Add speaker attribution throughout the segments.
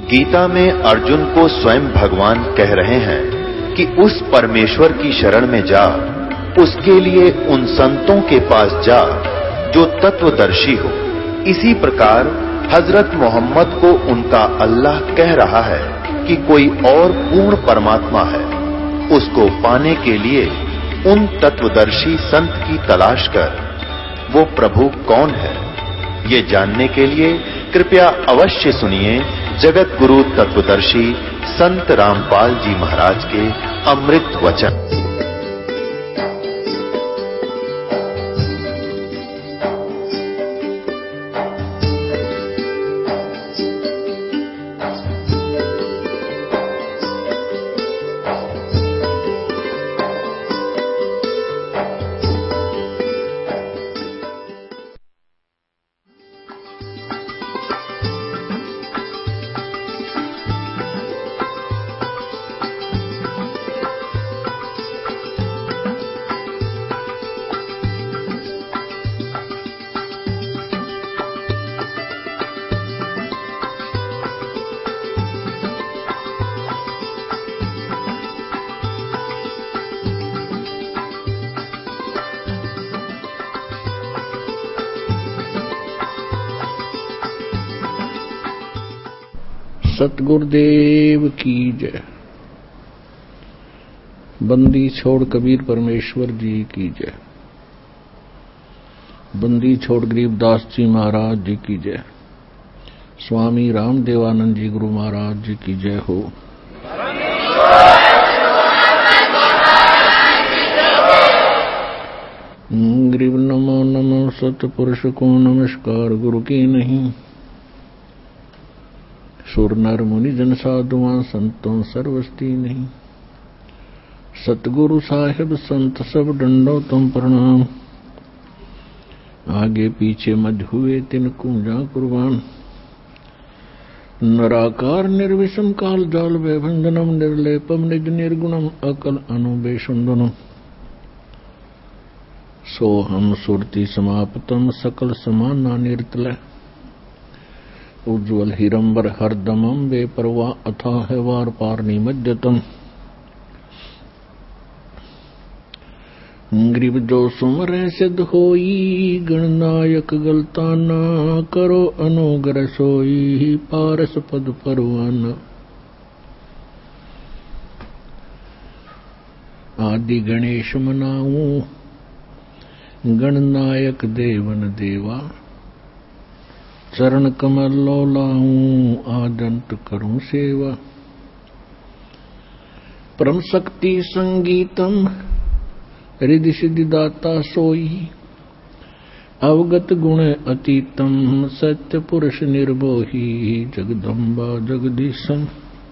Speaker 1: गीता में अर्जुन को स्वयं भगवान कह रहे हैं कि उस परमेश्वर की शरण में जा, उसके लिए उन संतों के पास जा जो तत्वदर्शी हो। इसी प्रकार हजरत मोहम्मद को उनका अल्लाह कह रहा है कि कोई और पूर्ण परमात्मा है। उसको पाने के लिए उन तत्वदर्शी संत की तलाश कर। वो प्रभु कौन है, ये जानने के लिए कृपया अवश्य सुनिए जगत गुरु तत्वदर्शी संत रामपाल जी महाराज के अमृत वचन।
Speaker 2: सतगुरुदेव की जय। बंदी छोड़ कबीर परमेश्वर जी की जय। बंदी छोड़ गरीबदास जी महाराज जी की जय। स्वामी रामदेवानंद जी गुरु महाराज जी की जय हो। गरीब नमो नमो सतपुरुष को नमस्कार गुरु की नहीं। सुर नर मुनि जन साधुआं संतों सर्वस्ती नहीं। सतगुरु साहिब संत सब डंडो तुम प्रणाम। आगे पीछे मध्य हुए तिन कुंजा कुर्बान। नराकार निर्विषम काल जाल वैभंजनम निर्लेपम निज निर्गुणम अकल अनुबेशुंदनम। सोहम सुरति समाप्तम सकल समाना निर्तलय। उज्ज्वल हिरंबर हरदमम वे परवा अथाह वार पार निमज्जतम। ग्रीब जो सुमरे सिद्ध होई गणनायक गलताना। करो अनुग्रह सोई पारस पद परवाना। आदि गणेश मनाऊं गणनायक देवन देवा। चरण कमल लो लाऊं आदंत करूं सेवा। परम शक्ति संगीतम रिधि सिद्धि दाता सोई। अवगत गुण अतीतम सत्य पुरुष निर्भोही। जगदम्बा जगदीशम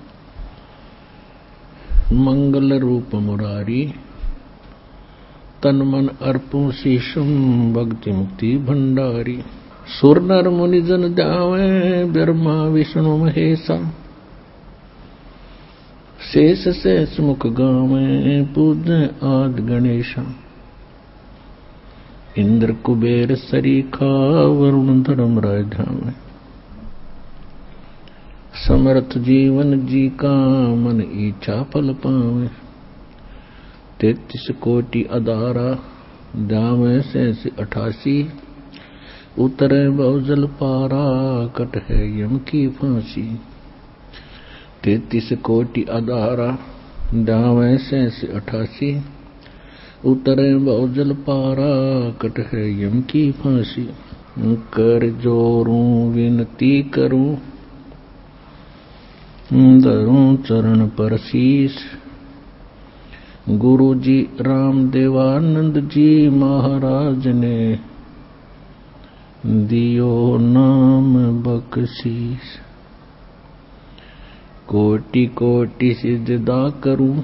Speaker 2: मंगल रूप मुरारी। तन मन अर्पू शीशम भक्ति मुक्ति भंडारी। सुर नर मुनि जन ध्यावे ब्रह्मा विष्णु महेशा। शेष शेष मुख गावे पूज्य आदि गणेशा। इंद्र कुबेर सरीखा वरुण धर्म राय ध्यावे। समर्थ जीवन जी का मन इच्छा फल पावे। 33 कोटि अदारा ध्यावे शेष 88। उतरे बहुजल पारा कट है यम की फांसी। 33 कोटि अदारा दावे शेष 88। उतरे बहुजल पारा कट है यम की फांसी। कर जोरूं विनती करूं धरूं चरण पर शीश। गुरु जी रामदेवानंद जी महाराज ने दियो नाम बख्शीश। कोटि कोटि सिजदा करूं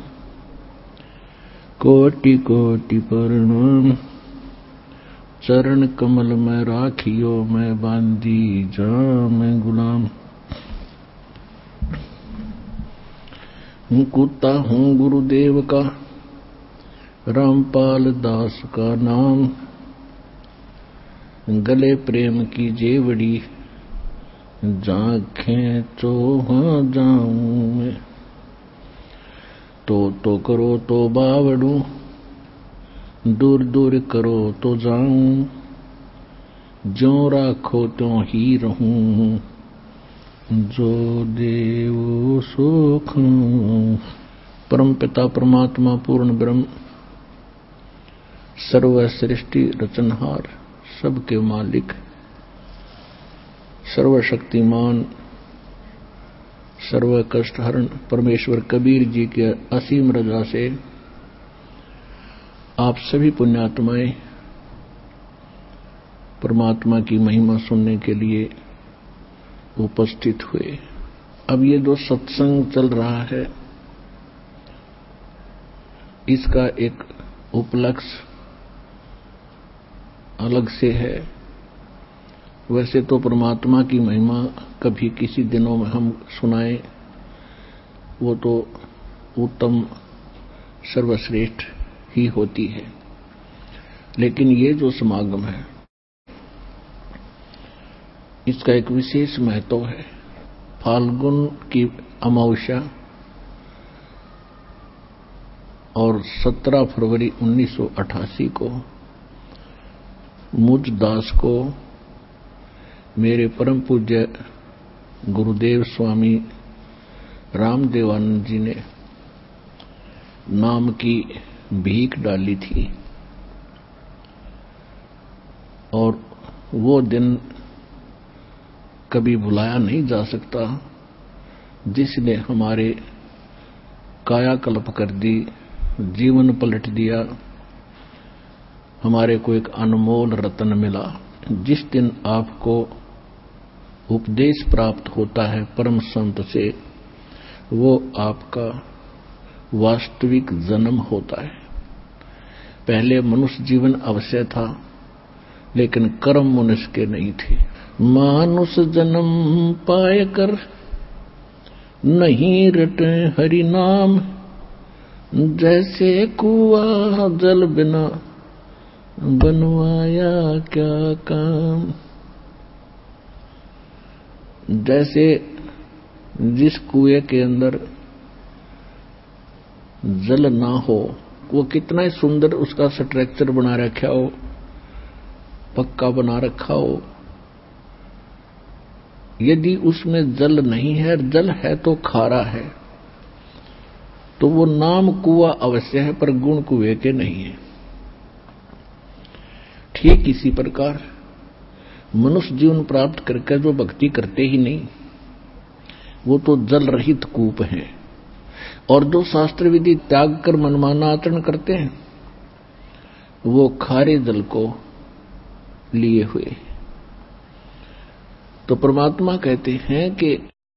Speaker 2: कोटि कोटि प्रणाम। चरण कमल में राखियो मैं बांधी जा मैं गुलाम। कुत्ता हूं गुरुदेव का रामपाल दास का नाम। गले प्रेम की जेवड़ी जाखें तो हाँ जाऊं मैं, तो करो तो बावड़ू, दूर दूर करो तो जाऊं, ज्यों राखो त्यों ही रहूं, जो देव सो खाऊं। परम पिता परमात्मा पूर्ण ब्रह्म, सर्व सृष्टि रचनहार, सबके मालिक, सर्वशक्तिमान, सर्व कष्ट हरण परमेश्वर कबीर जी के असीम रजा से आप सभी पुण्यात्माएं परमात्मा की महिमा सुनने के लिए उपस्थित हुए। अब ये जो सत्संग चल रहा है, इसका एक उपलक्ष्य अलग से है। वैसे तो परमात्मा की महिमा कभी किसी दिनों में हम सुनाएं, वो तो उत्तम सर्वश्रेष्ठ ही होती है, लेकिन ये जो समागम है इसका एक विशेष महत्व है। फाल्गुन की अमावस्या और 17 फरवरी 1988 को मुझ दास को मेरे परम पूज्य गुरुदेव स्वामी रामदेवानंद जी ने नाम की भीख डाली थी, और वो दिन कभी भुलाया नहीं जा सकता, जिसने हमारे कायाकल्प कर दी, जीवन पलट दिया, हमारे को एक अनमोल रत्न मिला। जिस दिन आपको उपदेश प्राप्त होता है परम संत से, वो आपका वास्तविक जन्म होता है। पहले मनुष्य जीवन अवश्य था, लेकिन कर्म मनुष्य के नहीं थे। मानुष जन्म पाए कर नहीं रटे हरि नाम, जैसे कुआं जल बिना बनवाया क्या काम। जैसे जिस कुएं के अंदर जल ना हो, वो कितना ही सुंदर उसका स्ट्रक्चर बना रखा हो, पक्का बना रखा हो, यदि उसमें जल नहीं है, जल है तो खारा है, तो वो नाम कुआं अवश्य है, पर गुण कुएं के नहीं है। ठीक इसी प्रकार मनुष्य जीवन प्राप्त करके जो भक्ति करते ही नहीं, वो तो जल रहित कूप है। और जो शास्त्र विधि त्याग कर मनमाना आचरण करते हैं, वो खारे जल को लिए हुए। तो परमात्मा कहते हैं कि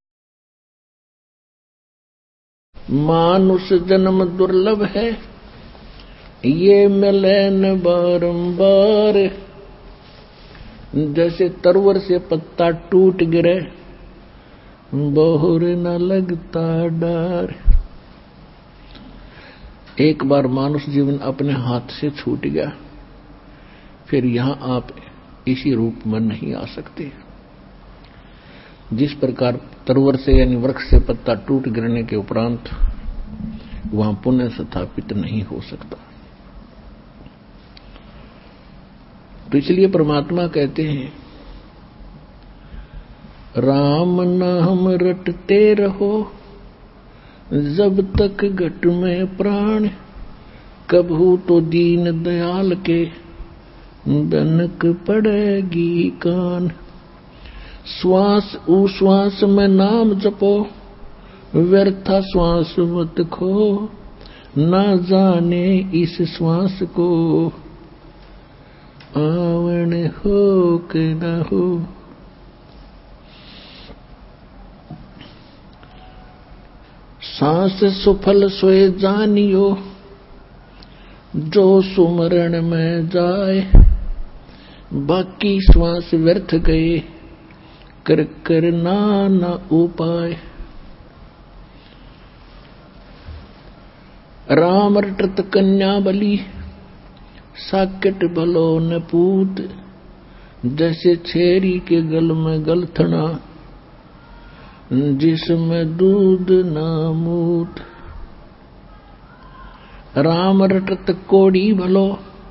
Speaker 2: मानुष जन्म दुर्लभ है, ये मिले न बारंबार। जैसे तरवर से पत्ता टूट गिरे, बहुर न लगता डर। एक बार मानुष जीवन अपने हाथ से छूट गया, फिर यहां आप इसी रूप में नहीं आ सकते। जिस प्रकार तरवर से यानी वृक्ष से पत्ता टूट गिरने के उपरांत वहां पुनः स्थापित नहीं हो सकता। तो इसलिए परमात्मा कहते हैं, राम नाम रटते रहो जब तक घट में प्राण, कभू तो दीन दयाल के बनक पड़ेगी कान। श्वास उश्वास में नाम जपो, व्यर्था श्वास मत खो, ना जाने इस श्वास को आवण हो के न हो। सांस सुफल सोए जानियो, जो सुमरण में जाए, बाकी श्वास व्यर्थ गए, कर कर नाना उपाय। राम रटत कन्या बली, साकेट भलो न पूत। जैसे छेरी के गल में गलथना, जिसमें दूध ना मूत। राम रटत कोड़ी भलो,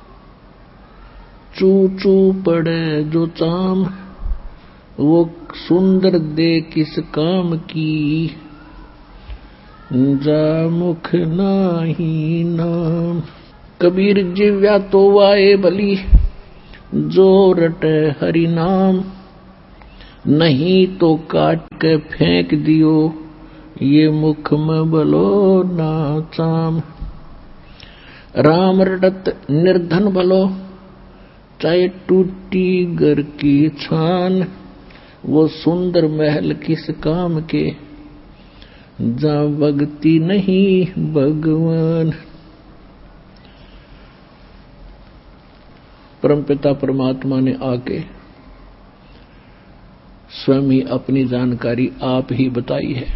Speaker 2: चू चू पड़े जो चाम। वो सुंदर दे किस काम की, जा मुख नाही नाम। कबीर जिव्या तो वाए भली, जो रटे हरि नाम। नहीं तो काट के फेंक दियो, ये मुख में भलो ना चाम। राम रटत निर्धन भलो, चाहे टूटी घर की छान। वो सुंदर महल किस काम के, जहाँ भक्ति नहीं भगवान। परमपिता परमात्मा ने आके स्वयं ही अपनी जानकारी आप ही बताई है।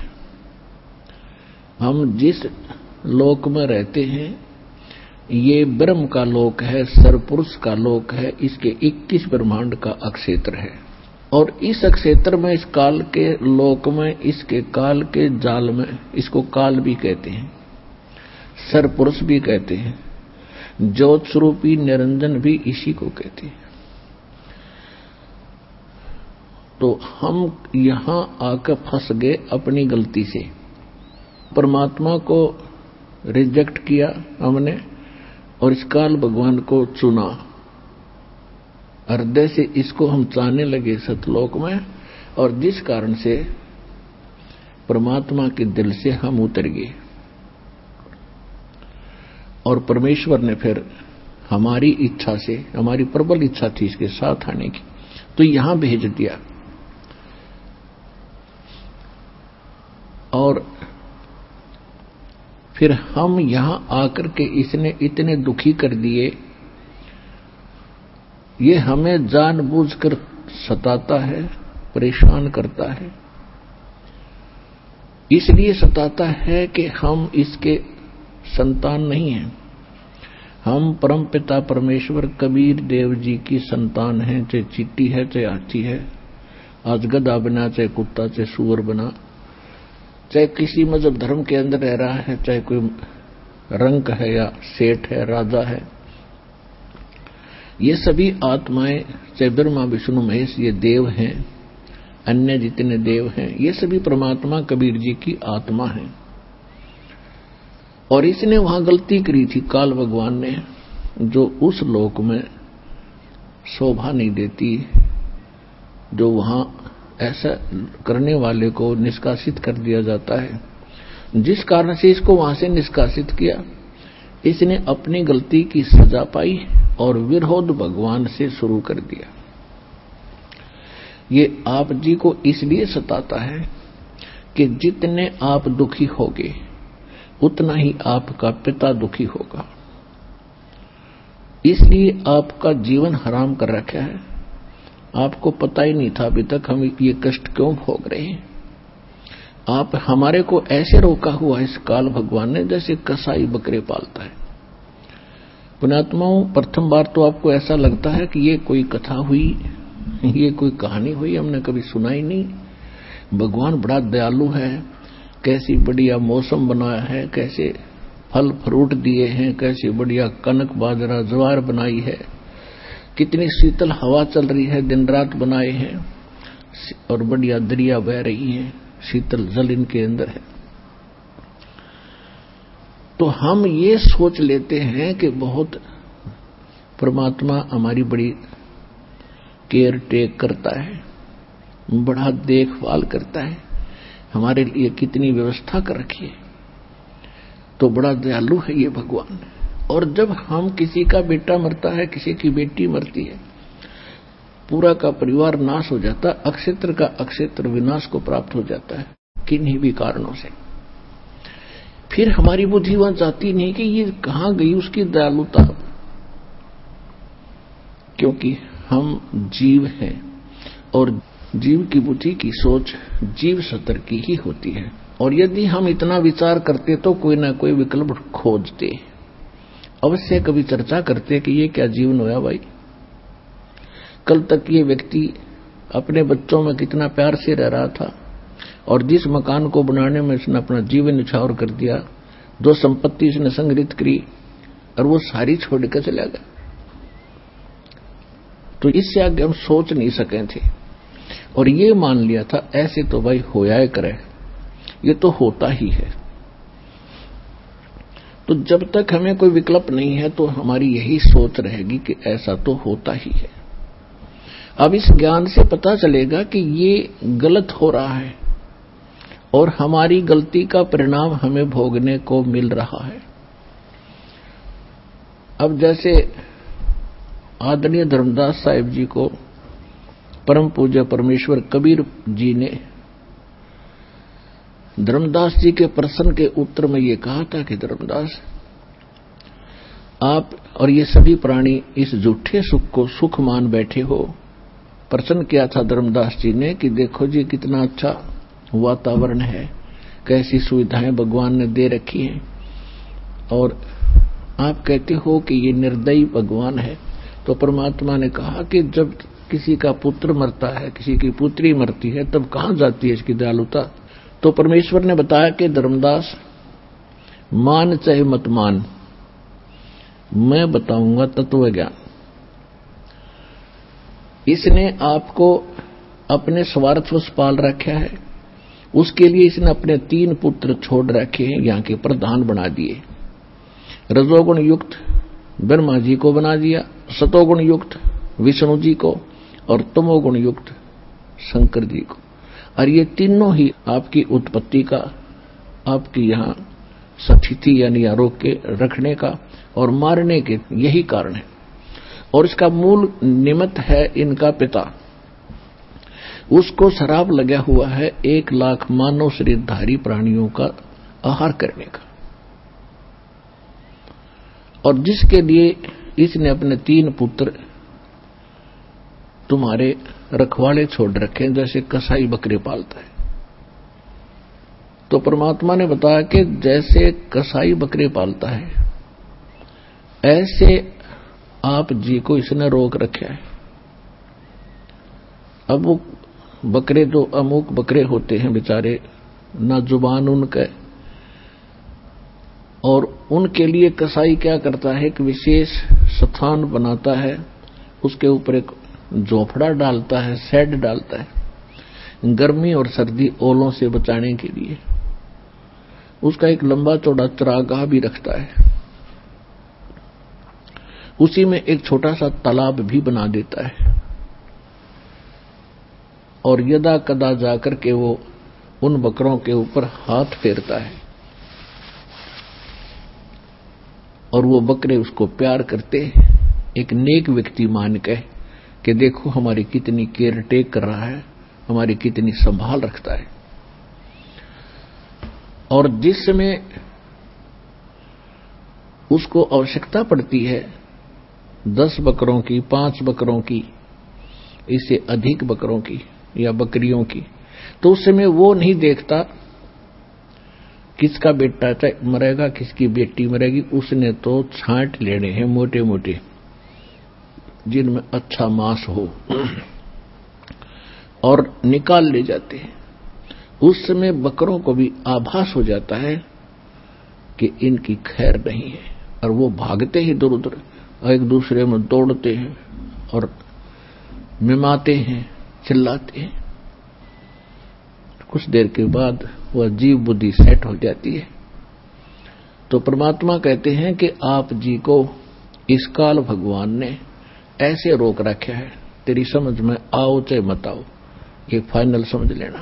Speaker 2: हम जिस लोक में रहते हैं ये ब्रह्म का लोक है, सरपुरुष का लोक है। इसके 21 ब्रह्मांड का अक्षेत्र है और इस अक्षेत्र में, इस काल के लोक में, इसके काल के जाल में, इसको काल भी कहते हैं, सरपुरुष भी कहते हैं, ज्योत स्वरूपी निरंजन भी इसी को कहते हैं। तो हम यहां आकर फंस गए अपनी गलती से। परमात्मा को रिजेक्ट किया हमने और इस काल भगवान को चुना। हृदय से इसको हम चाहने लगे सतलोक में, और जिस कारण से परमात्मा के दिल से हम उतर गए। और परमेश्वर ने फिर हमारी इच्छा से, हमारी प्रबल इच्छा थी इसके साथ आने की, तो यहां भेज दिया। और फिर हम यहां आकर के इसने इतने दुखी कर दिए। ये हमें जानबूझकर सताता है, परेशान करता है। इसलिए सताता है कि हम इसके संतान नहीं हैं। हम परमपिता परमेश्वर कबीर देव जी की संतान हैं। चाहे चींटी है, चाहे हाथी है, आज गधा बना, चाहे कुत्ता, चाहे सूअर बना, चाहे किसी मजहब धर्म के अंदर रह रहा है, चाहे कोई रंक है या सेठ है, राजा है, ये सभी आत्माएं, चाहे ब्रह्मा विष्णु महेश, ये देव हैं, अन्य जितने देव हैं, ये सभी परमात्मा कबीर जी की आत्मा हैं। और इसने वहां गलती करी थी काल भगवान ने, जो उस लोक में शोभा नहीं देती, जो वहां ऐसा करने वाले को निष्कासित कर दिया जाता है। जिस कारण से इसको वहां से निष्कासित किया, इसने अपनी गलती की सजा पाई और विरोध भगवान से शुरू कर दिया। ये आप जी को इसलिए सताता है कि जितने आप दुखी होगे उतना ही आपका पिता दुखी होगा। इसलिए आपका जीवन हराम कर रखा है। आपको पता ही नहीं था अभी तक हम ये कष्ट क्यों भोग रहे हैं। आप हमारे को ऐसे रोका हुआ इस काल भगवान ने जैसे कसाई बकरे पालता है। पुण्यात्माओं, प्रथम बार तो आपको ऐसा लगता है कि ये कोई कथा हुई, ये कोई कहानी हुई, हमने कभी सुना ही नहीं। भगवान बड़ा दयालु है, कैसी बढ़िया मौसम बनाया है, कैसे फल फ्रूट दिए हैं, कैसी बढ़िया कनक बाजरा ज्वार बनाई है, कितनी शीतल हवा चल रही है, दिन रात बनाए हैं, और बढ़िया दरिया बह रही है, शीतल जल इनके अंदर है। तो हम ये सोच लेते हैं कि बहुत परमात्मा हमारी बड़ी केयर टेक करता है, बड़ा देखभाल करता है, हमारे लिए कितनी व्यवस्था कर रखी है, तो बड़ा दयालु है ये भगवान। और जब हम किसी का बेटा मरता है, किसी की बेटी मरती है, पूरा का परिवार नाश हो जाता, अक्षेत्र का अक्षेत्र विनाश को प्राप्त हो जाता है किन्हीं भी कारणों से। फिर हमारी बुद्धि वहां जाती नहीं कि ये कहां गई उसकी दयालुता, क्योंकि हम जीव हैं और जीव की बुद्धि की सोच जीव स्तर की ही होती है। और यदि हम इतना विचार करते तो कोई ना कोई विकल्प खोजते, अवश्य कभी चर्चा करते कि ये क्या जीवन होया भाई। कल तक ये व्यक्ति अपने बच्चों में कितना प्यार से रह रहा था, और जिस मकान को बनाने में इसने अपना जीवन न्यौछावर कर दिया, जो संपत्ति इसने संग्रहित करी, और वो सारी छोड़ कर चला गया। तो इससे आगे हम सोच नहीं सके थे और ये मान लिया था ऐसे तो भाई होया करे, ये तो होता ही है। तो जब तक हमें कोई विकल्प नहीं है तो हमारी यही सोच रहेगी कि ऐसा तो होता ही है। अब इस ज्ञान से पता चलेगा कि ये गलत हो रहा है और हमारी गलती का परिणाम हमें भोगने को मिल रहा है। अब जैसे आदरणीय धर्मदास साहिब जी को परम पूज्य परमेश्वर कबीर जी ने धर्मदास जी के प्रश्न के उत्तर में ये कहा था कि धर्मदास, आप और ये सभी प्राणी इस झूठे सुख को सुख मान बैठे हो। प्रश्न किया था धर्मदास जी ने कि देखो जी कितना अच्छा वातावरण है, कैसी सुविधाएं भगवान ने दे रखी हैं, और आप कहते हो कि ये निर्दयी भगवान है। तो परमात्मा ने कहा कि जब किसी का पुत्र मरता है, किसी की पुत्री मरती है, तब कहां जाती है इसकी दयालुता। तो परमेश्वर ने बताया कि धर्मदास, मान चाहे मत मान, मैं बताऊंगा तत्व ज्ञान। इसने आपको अपने स्वार्थवश पाल रखा है, उसके लिए इसने अपने 3 पुत्र छोड़ रखे हैं, यहां के प्रधान बना दिए। रजोगुण युक्त ब्रह्मा जी को बना दिया, सतोगुण युक्त विष्णु जी को, और तमोगुण युक्त शंकर जी को। और ये तीनों ही आपकी उत्पत्ति का, आपकी यहां स्थिति यानी आरोग के रखने का और मारने के यही कारण है। और इसका मूल निमित्त है इनका पिता, उसको शराब लगा हुआ है 1 लाख मानव शरीरधारी प्राणियों का आहार करने का, और जिसके लिए इसने अपने 3 पुत्र तुम्हारे रखवाले छोड़ रखे, जैसे कसाई बकरे पालता है। तो परमात्मा ने बताया कि जैसे कसाई बकरे पालता है, ऐसे आप जी को इसने रोक रखा है। अब वो बकरे, जो अमुक बकरे होते हैं बेचारे, ना जुबान उनके, और उनके लिए कसाई क्या करता है, एक विशेष स्थान बनाता है, उसके ऊपर एक झोपड़ा डालता है, शेड डालता है, गर्मी और सर्दी ओलों से बचाने के लिए। उसका एक लंबा चौड़ा चरागाह भी रखता है, उसी में एक छोटा सा तालाब भी बना देता है, और यदा कदा जाकर के वो उन बकरों के ऊपर हाथ फेरता है, और वो बकरे उसको प्यार करते, एक नेक व्यक्ति मान के कि देखो हमारी कितनी केयर टेक कर रहा है, हमारी कितनी संभाल रखता है। और जिस समय उसको आवश्यकता पड़ती है 10 बकरों की, 5 बकरों की, इससे अधिक बकरों की या बकरियों की, तो उस समय वो नहीं देखता किसका बेटा मरेगा, किसकी बेटी मरेगी। उसने तो छांट लेने हैं मोटे मोटे, जिनमें अच्छा मांस हो, और निकाल ले जाते हैं। उस समय बकरों को भी आभास हो जाता है कि इनकी खैर नहीं है, और वो भागते ही दूर दूर, एक दूसरे में दौड़ते हैं और मिमाते हैं, चिल्लाते हैं। कुछ देर के बाद वह जीव बुद्धि सेट हो जाती है। तो परमात्मा कहते हैं कि आप जी को इस काल भगवान ने ऐसे रोक रखा है, तेरी समझ में आओ चाहे मत आओ, ये फाइनल समझ लेना।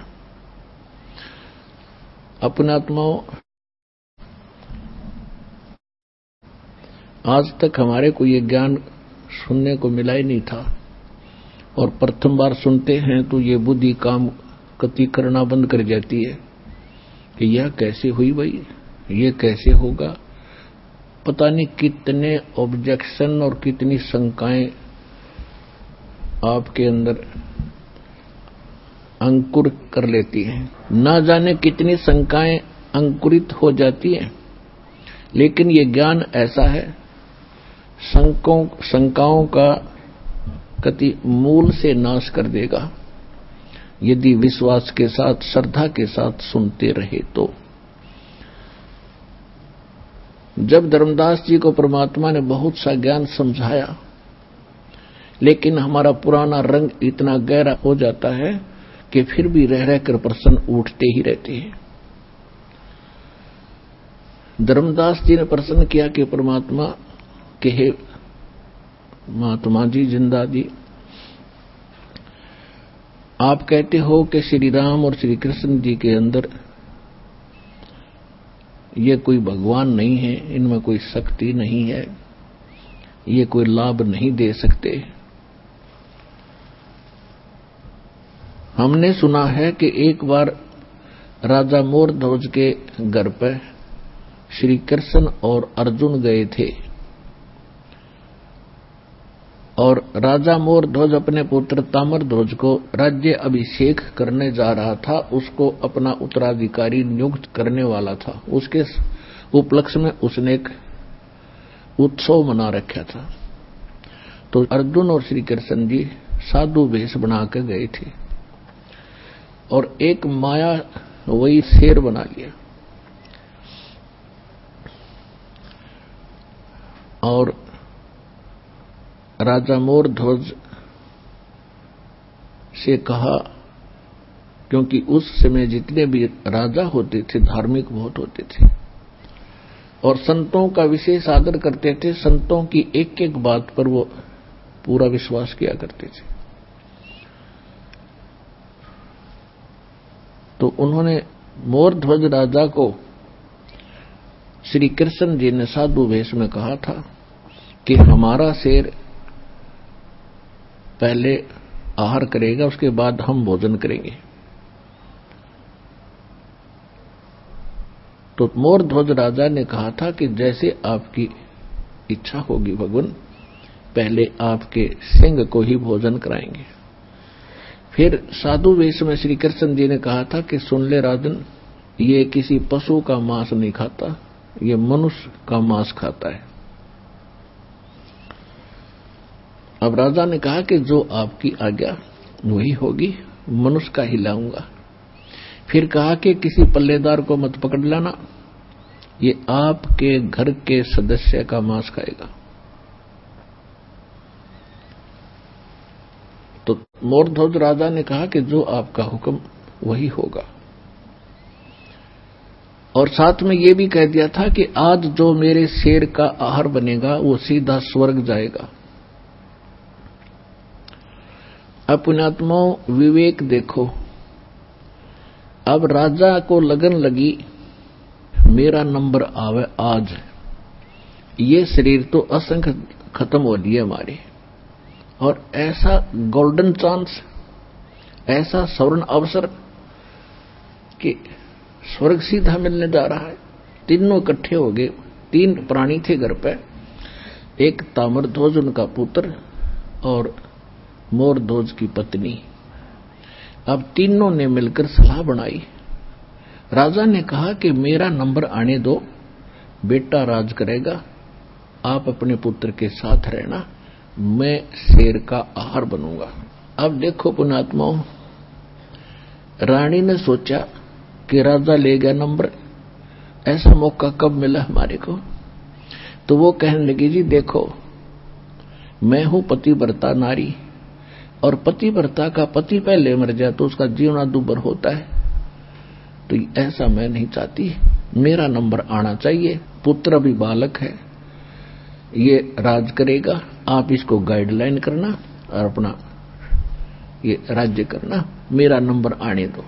Speaker 2: अपने आत्माओं, आज तक हमारे को ये ज्ञान सुनने को मिला ही नहीं था, और प्रथम बार सुनते हैं तो ये बुद्धि काम कति करना बंद कर जाती है कि यह कैसे हुई भाई, ये कैसे होगा। पता नहीं कितने ऑब्जेक्शन और कितनी शंकाएं आपके अंदर अंकुर कर लेती हैं, ना जाने कितनी शंकाएं अंकुरित हो जाती हैं। लेकिन ये ज्ञान ऐसा है, शंकाओं का कति मूल से नाश कर देगा। यदि विश्वास के साथ, श्रद्धा के साथ सुनते रहे तो। जब धर्मदास जी को परमात्मा ने बहुत सा ज्ञान समझाया, लेकिन हमारा पुराना रंग इतना गहरा हो जाता है कि फिर भी रह रहकर प्रश्न उठते ही रहते हैं। धर्मदास जी ने प्रश्न किया कि परमात्मा के हे महात्मा जी, जिंदा जी, आप कहते हो कि श्री राम और श्री कृष्ण जी के अंदर ये कोई भगवान नहीं है, इनमें कोई शक्ति नहीं है, ये कोई लाभ नहीं दे सकते। हमने सुना है कि एक बार राजा मोरध्वज के घर पर श्री कृष्ण और अर्जुन गए थे और राजा मोरध्वज अपने पुत्र ताम्रध्वज को राज्य अभिषेक करने जा रहा था, उसको अपना उत्तराधिकारी नियुक्त करने वाला था। उसके उपलक्ष्य में उसने एक उत्सव मना रखा था। तो अर्जुन और श्री कृष्ण जी साधु वेश बना के गए थे और एक माया वही शेर बना लिया और राजा मोरध्वज से कहा, क्योंकि उस समय जितने भी राजा होते थे धार्मिक बहुत होते थे और संतों का विशेष आदर करते थे, संतों की एक एक बात पर वो पूरा विश्वास किया करते थे। तो उन्होंने मोरध्वज राजा को श्री कृष्ण जी ने साधु वेश में कहा था कि हमारा शेर पहले आहार करेगा, उसके बाद हम भोजन करेंगे। तो मोरध्वज राजा ने कहा था कि जैसे आपकी इच्छा होगी भगवान, पहले आपके सिंह को ही भोजन कराएंगे। फिर साधु वेश में श्री कृष्ण जी ने कहा था कि सुन ले राजन, ये किसी पशु का मांस नहीं खाता, ये मनुष्य का मांस खाता है। अब राजा ने कहा कि जो आपकी आज्ञा वही होगी, मनुष्य का ही लाऊंगा। फिर कहा कि किसी पल्लेदार को मत पकड़ लाना, ये आपके घर के सदस्य का मांस खाएगा। तो मोरध्वज राजा ने कहा कि जो आपका हुक्म वही होगा और साथ में ये भी कह दिया था कि आज जो मेरे शेर का आहार बनेगा वो सीधा स्वर्ग जाएगा। अब पुण्यात्माओं विवेक देखो, अब राजा को लगन लगी मेरा नंबर आवे आज, ये शरीर तो असंख्य खत्म हो लिए हमारे और ऐसा गोल्डन चांस, ऐसा स्वर्ण अवसर कि स्वर्ग सीधा मिलने जा रहा है। तीनों इकट्ठे हो गए, तीन प्राणी थे घर पे, एक ताम्रध्वज उनका पुत्र और मोरध्वज की पत्नी। अब तीनों ने मिलकर सलाह बनाई। राजा ने कहा कि मेरा नंबर आने दो, बेटा राज करेगा, आप अपने पुत्र के साथ रहना, मैं शेर का आहार बनूंगा। अब देखो पुण्यात्माओं, रानी ने सोचा कि राजा ले गया नंबर, ऐसा मौका कब मिला हमारे को। तो वो कहने लगी, जी देखो मैं हूं पतिव्रता नारी और पतिव्रता का पति पहले मर जाए तो उसका जीवना दुर्भर होता है, तो ऐसा मैं नहीं चाहती, मेरा नंबर आना चाहिए। पुत्र भी बालक है, ये राज करेगा, आप इसको गाइडलाइन करना और अपना ये राज्य करना, मेरा नंबर आने दो।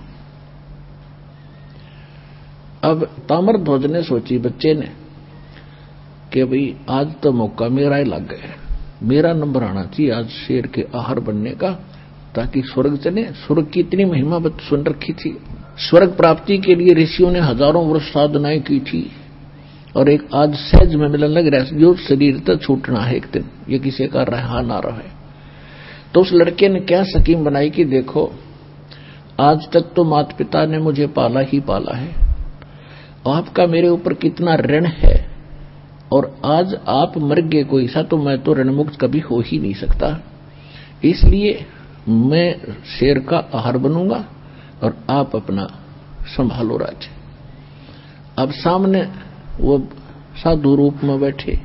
Speaker 2: अब ताम्रध्वज ने सोची बच्चे ने कि भाई आज तो मौका मेरा ही लग गया, मेरा नंबर आना चाहिए आज शेर के आहार बनने का, ताकि स्वर्ग चले। स्वर्ग की इतनी महिमा सुन रखी थी, स्वर्ग प्राप्ति के लिए ऋषियों ने हजारों वर्ष साधनाएं की थी और एक आज सहज में मिलन लग रहा है, जो शरीर तक छूटना है एक दिन, ये किसी का रहा ना रहे। तो उस लड़के ने क्या स्कीम बनाई कि देखो आज तक तो माता पिता ने मुझे पाला ही पाला है, आपका मेरे ऊपर कितना ऋण है और आज आप मर गए कोई सा, तो मैं तो ऋण मुक्त कभी हो ही नहीं सकता। इसलिए मैं शेर का आहार बनूंगा और आप अपना संभालो राज्य। अब सामने वो साधु रूप में बैठे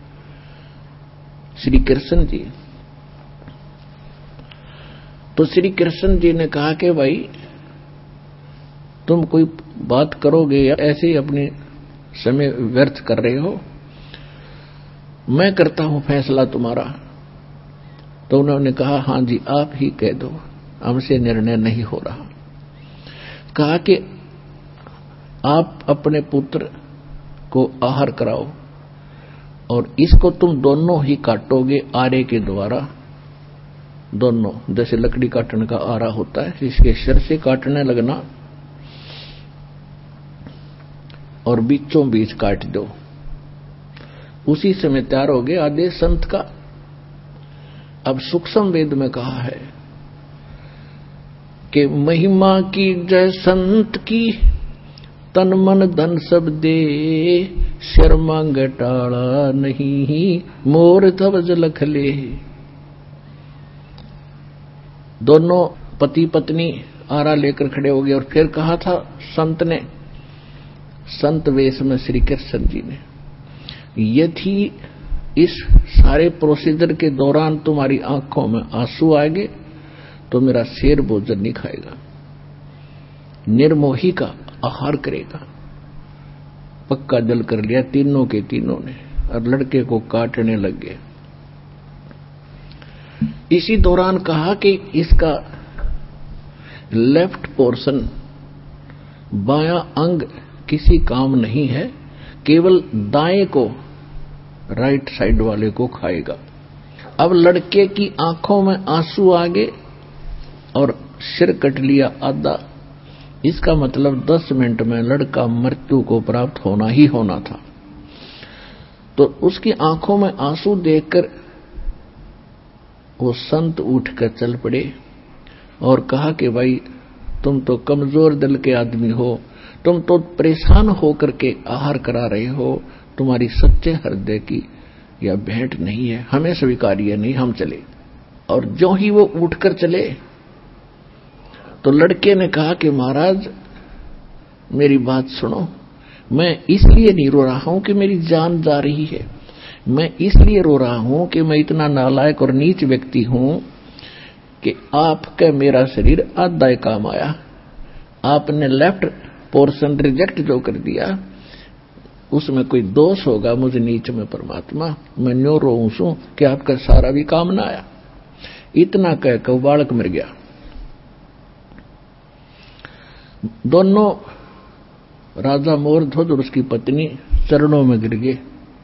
Speaker 2: श्री कृष्ण जी। तो श्री कृष्ण जी ने कहा कि भाई तुम कोई बात करोगे या ऐसे ही अपने समय व्यर्थ कर रहे हो, मैं करता हूं फैसला तुम्हारा। तो उन्होंने कहा हां जी आप ही कह दो, हमसे निर्णय नहीं हो रहा। कहा कि आप अपने पुत्र को आहार कराओ और इसको तुम दोनों ही काटोगे आरे के द्वारा, दोनों, जैसे लकड़ी काटने का आरा होता है, इसके सिर से काटने लगना और बीचों बीच काट दो। उसी समय तैयार हो गए आदेश संत का। अब सूक्ष्म वेद में कहा है कि महिमा की जय संत की, तन मन धन सब दे, सिर मांग टाड़ा नहीं, मोर धवज लख ले। दोनों पति पत्नी आरा लेकर खड़े हो गए और फिर कहा था संत ने, संत वेश में श्री कृष्ण जी ने, यदि इस सारे प्रोसीजर के दौरान तुम्हारी आंखों में आंसू आएंगे तो मेरा शेर भोजन नहीं खाएगा, निर्मोही का आहार करेगा। पक्का जल कर लिया तीनों के तीनों ने और लड़के को काटने लग गए। इसी दौरान कहा कि इसका लेफ्ट पोर्शन, बायां अंग किसी काम नहीं है, केवल दाएं को, राइट साइड वाले को खाएगा। अब लड़के की आंखों में आंसू आ गए और सिर कट लिया आधा। इसका मतलब 10 मिनट में लड़का मृत्यु को प्राप्त होना ही होना था। तो उसकी आंखों में आंसू देखकर वो संत उठकर चल पड़े और कहा कि भाई तुम तो कमजोर दिल के आदमी हो, तुम तो परेशान होकर के आहार करा रहे हो, तुम्हारी सच्चे हृदय की यह भेंट नहीं है, हमें स्वीकार्य नहीं, हम चले। और जो ही वो उठकर चले तो लड़के ने कहा कि महाराज मेरी बात सुनो, मैं इसलिए नहीं रो रहा हूं कि मेरी जान जा रही है, मैं इसलिए रो रहा हूं कि मैं इतना नालायक और नीच व्यक्ति हूं कि आपका मेरा शरीर आधा काम आया, आपने लेफ्ट पोर्शन रिजेक्ट जो कर दिया उसमें कोई दोष होगा मुझे नीच में परमात्मा, मैं न्यो रोऊं सू कि आपका सारा भी काम ना आया। इतना कहकर बालक मर गया। दोनों राजा मोरध्वज और उसकी पत्नी चरणों में गिर गए,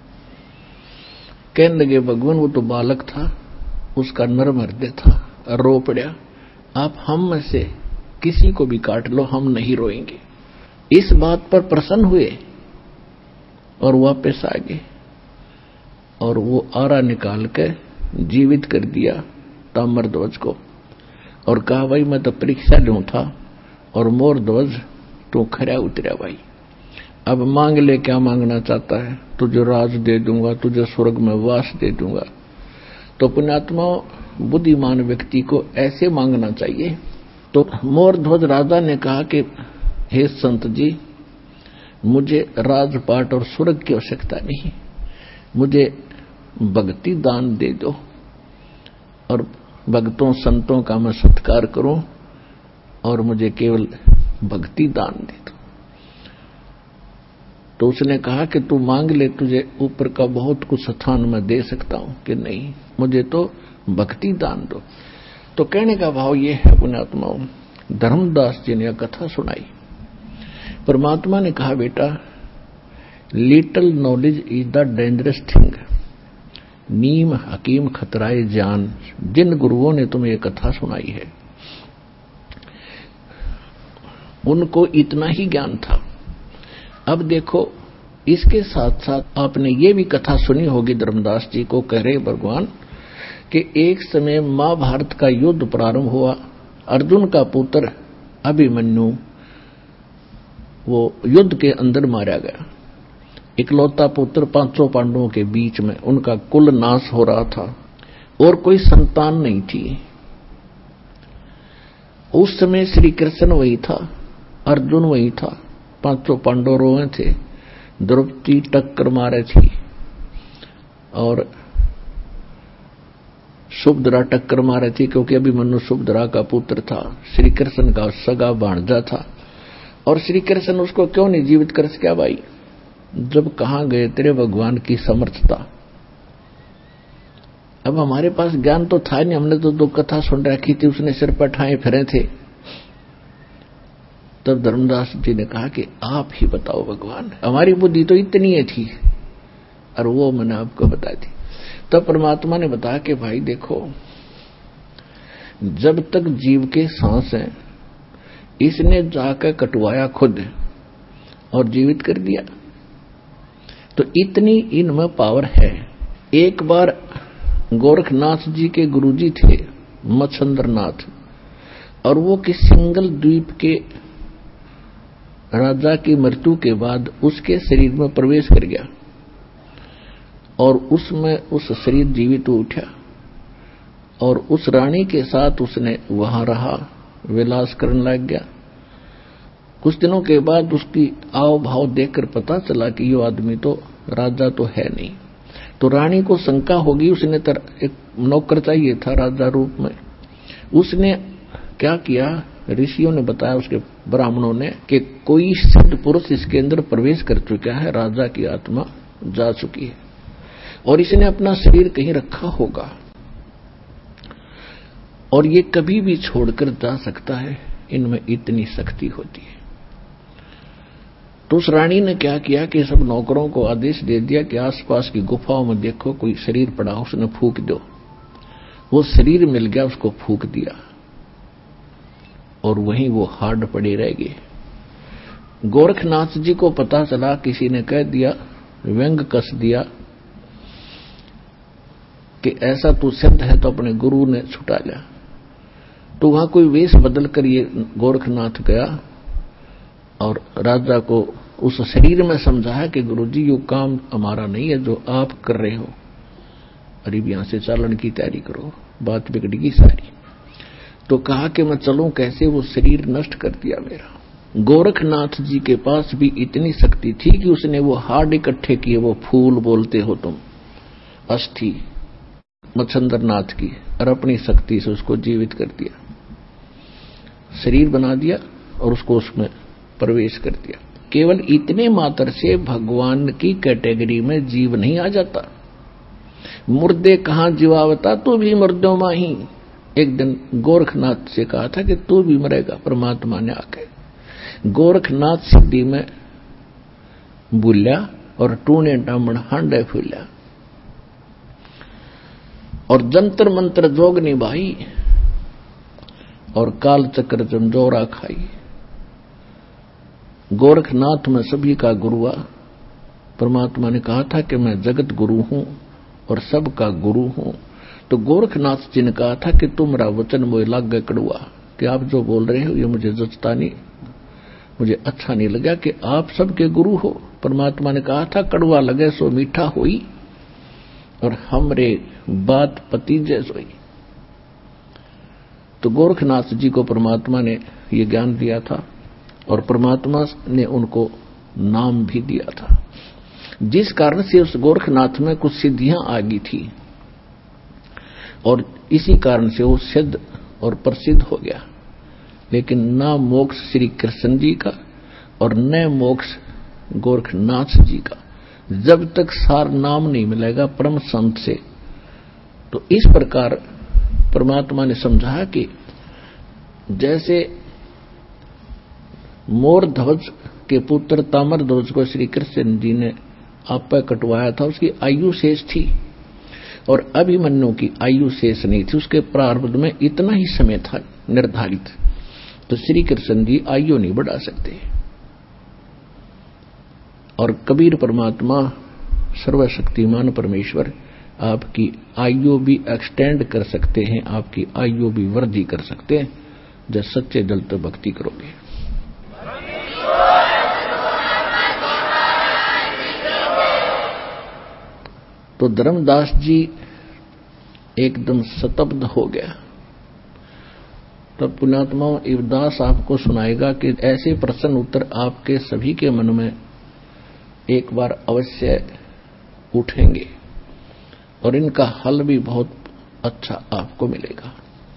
Speaker 2: कहने लगे भगवान वो तो बालक था, उसका नर्म हृदय था, रो पड़ा, आप हम में से किसी को भी काट लो, हम नहीं रोएंगे। इस बात पर प्रसन्न हुए और वापस आ गए और वो आरा निकाल के जीवित कर दिया ताम्रध्वज को और कहा भाई मैं तो परीक्षा लूं था और मोरध्वज तू खरा उतरा भाई, अब मांग ले क्या मांगना चाहता है, तुझे राज दे दूंगा, तुझे स्वर्ग में वास दे दूंगा। तो पुण्यात्मा बुद्धिमान व्यक्ति को ऐसे मांगना चाहिए। तो मोरध्वज राजा ने कहा कि हे संत जी, मुझे राजपाट और स्वर्ग की आवश्यकता नहीं, मुझे भक्ति दान दे दो और भक्तों संतों का मैं सत्कार करूं और मुझे केवल भक्ति दान दे दो। तो उसने कहा कि तू मांग ले, तुझे ऊपर का बहुत कुछ स्थान में दे सकता हूं। कि नहीं, मुझे तो भक्ति दान दो। तो कहने का भाव ये है पुण्यात्माओं, धर्मदास जी ने यह कथा सुनाई। परमात्मा ने कहा बेटा, little knowledge is the dangerous thing, नीम हकीम खतराए जान। जिन गुरुओं ने तुम्हें यह कथा सुनाई है उनको इतना ही ज्ञान था। अब देखो, इसके साथ साथ आपने ये भी कथा सुनी होगी, धर्मदास जी को कह रहे भगवान कि एक समय महाभारत का युद्ध प्रारंभ हुआ। अर्जुन का पुत्र अभिमन्यु वो युद्ध के अंदर मारा गया, इकलौता पुत्र 500 पांडवों के बीच में, उनका कुल नाश हो रहा था और कोई संतान नहीं थी। उस समय श्री कृष्ण वही था, अर्जुन वही था, 500 पांडव रोए थे, द्रौपदी टक्कर मारे थी और सुभद्रा टक्कर मारे थी, क्योंकि अभिमन्यु सुभद्रा का पुत्र था, श्री कृष्ण का सगा भांजा था। और श्री कृष्ण उसको क्यों नहीं जीवित कर सका भाई? जब कहां गए तेरे भगवान की समर्थता। अब हमारे पास ज्ञान तो था नहीं, हमने तो 2 कथा सुन रखी थी, उसने सिर पर ठाए फिरे थे। तब धर्मदास जी ने कहा कि आप ही बताओ भगवान, हमारी बुद्धि तो इतनी ही थी और वो मैंने आपको बता दी। तब परमात्मा ने बताया कि भाई देखो, जब तक जीव के सांस हैं, इसने जाकर कटवाया खुद और जीवित कर दिया, तो इतनी इनमें पावर है। एक बार गोरखनाथ जी के गुरुजी थे मच्छंद्रनाथ, और वो किस सिंगल द्वीप के राजा की मृत्यु के बाद उसके शरीर में प्रवेश कर गया और उसमें उस शरीर जीवित उठा और उस रानी के साथ उसने वहां रहा, विलास करने लग गया। कुछ दिनों के बाद उसकी आव भाव देखकर पता चला कि ये आदमी तो राजा तो है नहीं। तो रानी को शंका होगी, उसने एक नौकर चाहिए था राजा रूप में। उसने क्या किया, ऋषियों ने बताया, उसके ब्राह्मणों ने, कि कोई सिद्ध पुरुष इसके अंदर प्रवेश कर चुका है, राजा की आत्मा जा चुकी है और इसने अपना शरीर कहीं रखा होगा और ये कभी भी छोड़कर जा सकता है, इनमें इतनी शक्ति होती है। तो उस रानी ने क्या किया कि सब नौकरों को आदेश दे दिया कि आसपास की गुफाओं में देखो कोई शरीर पड़ा, उसने फूंक दो। वो शरीर मिल गया, उसको फूंक दिया और वहीं वो हार्ड पड़े रह गए। गोरखनाथ जी को पता चला, किसी ने कह दिया, व्यंग कस दिया कि ऐसा तू सिद्ध है, तो अपने गुरु ने छुटा लिया। तो वहां कोई वेश बदल कर ये गोरखनाथ गया और राजा को उस शरीर में समझाया कि गुरुजी ये काम हमारा नहीं है जो आप कर रहे हो, अरे यहां से चालन की तैयारी करो, बात बिगड़ेगी सारी। तो कहा कि मैं चलूं कैसे, वो शरीर नष्ट कर दिया मेरा। गोरखनाथ जी के पास भी इतनी शक्ति थी कि उसने वो हार्ड इकट्ठे किए, वो फूल बोलते हो तुम, अस्थि मच्छंद्रनाथ की, और अपनी शक्ति से उसको जीवित कर दिया, शरीर बना दिया और उसको उसमें प्रवेश कर दिया। केवल इतने मात्र से भगवान की कैटेगरी में जीव नहीं आ जाता। मुर्दे कहां जीवावता, तू भी मुर्दों माही। एक दिन गोरखनाथ से कहा था कि तू भी मरेगा, परमात्मा ने आके गोरखनाथ सिद्धि में बुल्या और टूने डामण हांडे फूल्या और जंतर मंत्र जोग निभाई और काल चक्र जमजोरा खाई। गोरखनाथ में सभी का गुरुआ। परमात्मा ने कहा था कि मैं जगत गुरु हूं और सबका गुरु हूं। तो गोरखनाथ जी ने कहा था कि तुम्हारा वचन मोह लाग गए कड़ुआ, कि आप जो बोल रहे हो ये मुझे जचता नहीं, मुझे अच्छा नहीं लगा कि आप सबके गुरु हो। परमात्मा ने कहा था कड़वा लगे सो मीठा होई और हमरे बात पति जैसोई। तो गोरखनाथ जी को परमात्मा ने ये ज्ञान दिया था और परमात्मा ने उनको नाम भी दिया था, जिस कारण से उस गोरखनाथ में कुछ सिद्धियां आ गई थी और इसी कारण से वो सिद्ध और प्रसिद्ध हो गया। लेकिन न मोक्ष श्री कृष्ण जी का और न मोक्ष गोरखनाथ जी का, जब तक सार नाम नहीं मिलेगा परम संत से। तो इस प्रकार परमात्मा ने समझाया कि जैसे मोर ध्वज के पुत्र तामर ध्वज को श्री कृष्ण जी ने आप पर कटवाया था, उसकी आयु शेष थी और अभिमन्यु की आयु शेष नहीं थी, उसके प्रारब्ध में इतना ही समय था निर्धारित। तो श्री कृष्ण जी आयु नहीं बढ़ा सकते और कबीर परमात्मा सर्वशक्तिमान परमेश्वर आपकी आयु भी एक्सटेंड कर सकते हैं, आपकी आयु भी वृद्धि कर सकते हैं, जब सच्चे दिल तो भक्ति करोगे। तो धर्मदास जी एकदम स्तब्ध हो गया। तो पुण्यात्मा इवदास आपको सुनाएगा कि ऐसे प्रश्न उत्तर आपके सभी के मन में एक बार अवश्य उठेंगे और इनका हल भी बहुत अच्छा आपको मिलेगा।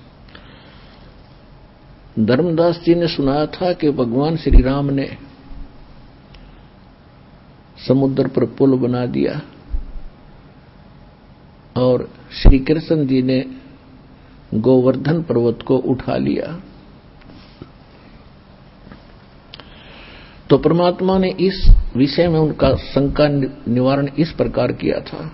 Speaker 2: धर्मदास जी ने सुनाया था कि भगवान श्री राम ने समुद्र पर पुल बना दिया और श्री कृष्ण जी ने गोवर्धन पर्वत को उठा लिया। तो परमात्मा ने इस विषय में उनका शंका निवारण इस प्रकार किया था।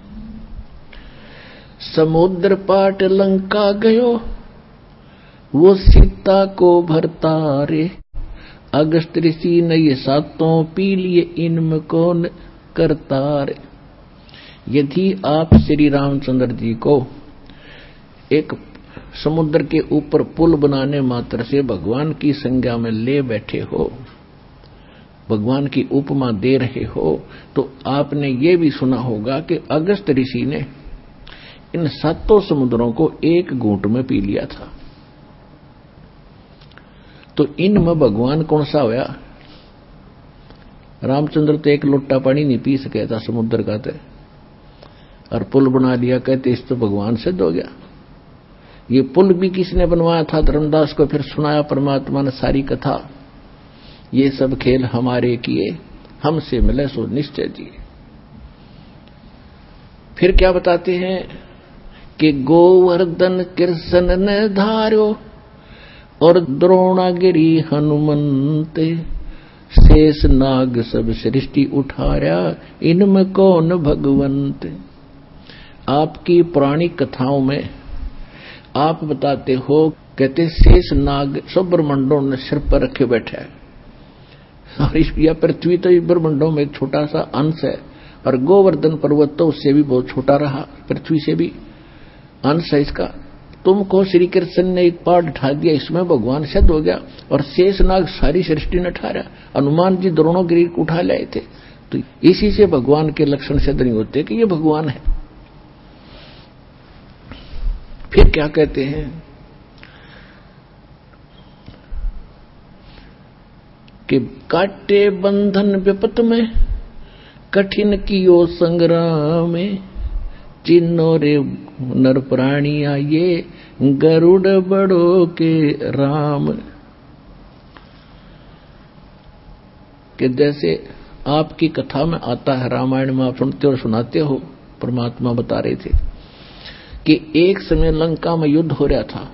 Speaker 2: समुद्र पाट लंका गयो, वो सीता को भरतारे, अगस्त ऋषि ने ये सातों पी लिए, इनमें कौन करतारे। यदि आप श्री रामचंद्र जी को एक समुद्र के ऊपर पुल बनाने मात्र से भगवान की संज्ञा में ले बैठे हो, भगवान की उपमा दे रहे हो, तो आपने ये भी सुना होगा कि अगस्त ऋषि ने इन सातों समुद्रों को एक घूंट में पी लिया था। तो इनमें भगवान कौन सा होया? रामचंद्र तो एक लोटा पानी नहीं पी सके था समुद्र का, और पुल बना लिया, कहते इस तो भगवान सिद्ध हो गया। ये पुल भी किसने बनवाया था? धर्मदास को फिर सुनाया परमात्मा ने सारी कथा। ये सब खेल हमारे किए, हमसे मिले सो निश्चय जी। फिर क्या बताते हैं कि गोवर्धन कृष्ण ने धार्यो, और द्रोणागिरी हनुमंते, शेष नाग सब सृष्टि उठाया, इनमें कौन भगवंत। आपकी पुरानी कथाओं में आप बताते हो, कहते शेष नाग सब ब्रह्मांडों ने सिर पर रखे बैठे हैं, और इस यह पृथ्वी तो ब्रह्मांडों में छोटा सा अंश है, और गोवर्धन पर्वत तो उससे भी बहुत छोटा रहा, पृथ्वी से भी अंश है इसका। तुमको श्री कृष्ण ने एक पार्ट उठा दिया, इसमें भगवान सिद्ध हो गया, और शेष नाग सारी सृष्टि ने उठाया। हनुमान जी द्रोणोगिरी उठा लाए थे। तो इसी से भगवान के लक्षण सिद्ध नहीं होते कि ये भगवान है। फिर क्या कहते हैं कि काटे बंधन विपत में, कठिन कियो संग्राम में, चिन्नो रे नर प्राणिया ये, गरुड़ बड़ो के राम। कि जैसे आपकी कथा में आता है, रामायण में आप सुनते और सुनाते हो, परमात्मा बता रहे थे कि एक समय लंका में युद्ध हो रहा था,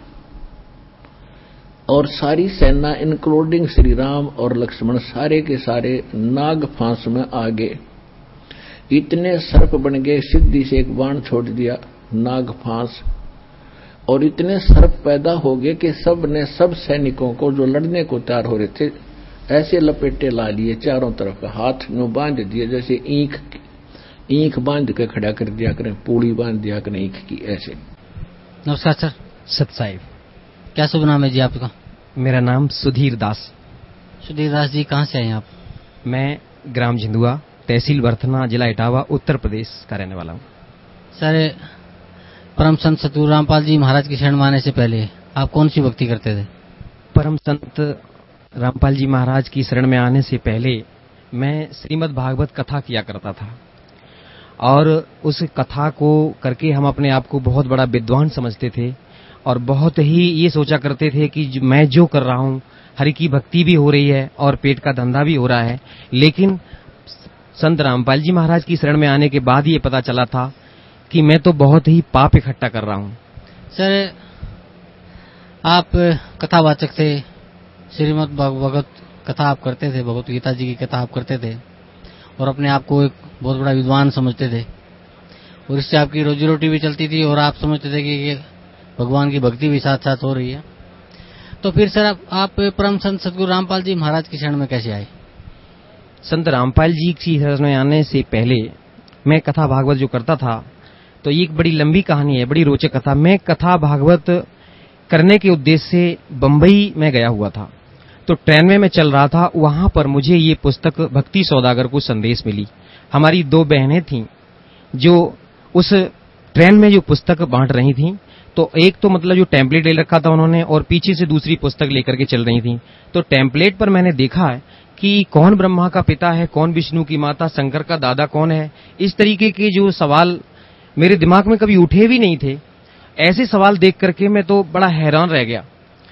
Speaker 2: और सारी सेना इंक्लूडिंग श्री राम और लक्ष्मण सारे के सारे नाग फांस में आ गए। इतने सर्प बन गए, सिद्धि से एक बाण छोड़ दिया नाग फांस, और इतने सर्प पैदा हो गए कि सब ने सब सैनिकों को जो लड़ने को तैयार हो रहे थे ऐसे लपेटे ला लिए, चारों तरफ हाथ में बांध दिए, जैसे ईंख बांध के खड़ा कर दिया करें, पूड़ी बांध दिया करें ईंख की, ऐसे।
Speaker 3: नमस्कार सर। सत साहिब। क्या शुभ नाम है जी आपका?
Speaker 4: मेरा नाम सुधीर दास।
Speaker 3: सुधीर दास जी, कहाँ से आए आप?
Speaker 4: मैं ग्राम झिंदुआ, तहसील बर्थना, जिला इटावा, उत्तर प्रदेश का रहने वाला हूँ।
Speaker 3: सर, परम संत सतगुरु रामपाल जी महाराज की शरण में आने से पहले आप कौन सी भक्ति करते थे?
Speaker 4: परम संत रामपाल जी महाराज की शरण में आने से पहले मैं श्रीमद् भागवत कथा किया करता था, और उस कथा को करके हम अपने आप को बहुत बड़ा विद्वान समझते थे, और बहुत ही ये सोचा करते थे कि मैं जो कर रहा हूँ, हरि की भक्ति भी हो रही है और पेट का धंधा भी हो रहा है। लेकिन संत रामपाल जी महाराज की शरण में आने के बाद ये पता चला था कि मैं तो बहुत ही पाप इकट्ठा कर रहा हूँ।
Speaker 3: सर, आप कथावाचक थे, श्रीमद् भागवत कथा आप करते थे, भगवत गीता जी की कथा आप करते थे, और अपने आप को एक बहुत बड़ा विद्वान समझते थे, और इससे आपकी रोजी रोटी भी चलती थी, और आप समझते थे कि ये भगवान की भक्ति भी साथ साथ हो रही है। तो फिर सर आप परम संत सतगुरु रामपाल जी महाराज की शरण में कैसे आए?
Speaker 4: संत रामपाल जी की शरण में आने से पहले मैं कथा भागवत जो करता था, तो ये एक बड़ी लंबी कहानी है, बड़ी रोचक कथा। मैं कथा भागवत करने के उद्देश्य से बंबई में गया हुआ था, तो ट्रेन में मैं चल रहा था, वहां पर मुझे ये पुस्तक भक्ति सौदागर को संदेश मिली। हमारी दो बहनें थीं जो उस ट्रेन में जो पुस्तक बांट रही थीं, तो एक तो मतलब जो टेम्पलेट ले रखा था उन्होंने, और पीछे से दूसरी पुस्तक लेकर के चल रही थी। तो टेम्पलेट पर मैंने देखा है कि कौन ब्रह्मा का पिता है, कौन विष्णु की माता, शंकर का दादा कौन है, इस तरीके के जो सवाल मेरे दिमाग में कभी उठे भी नहीं थे। ऐसे सवाल देख करके मैं तो बड़ा हैरान रह गया।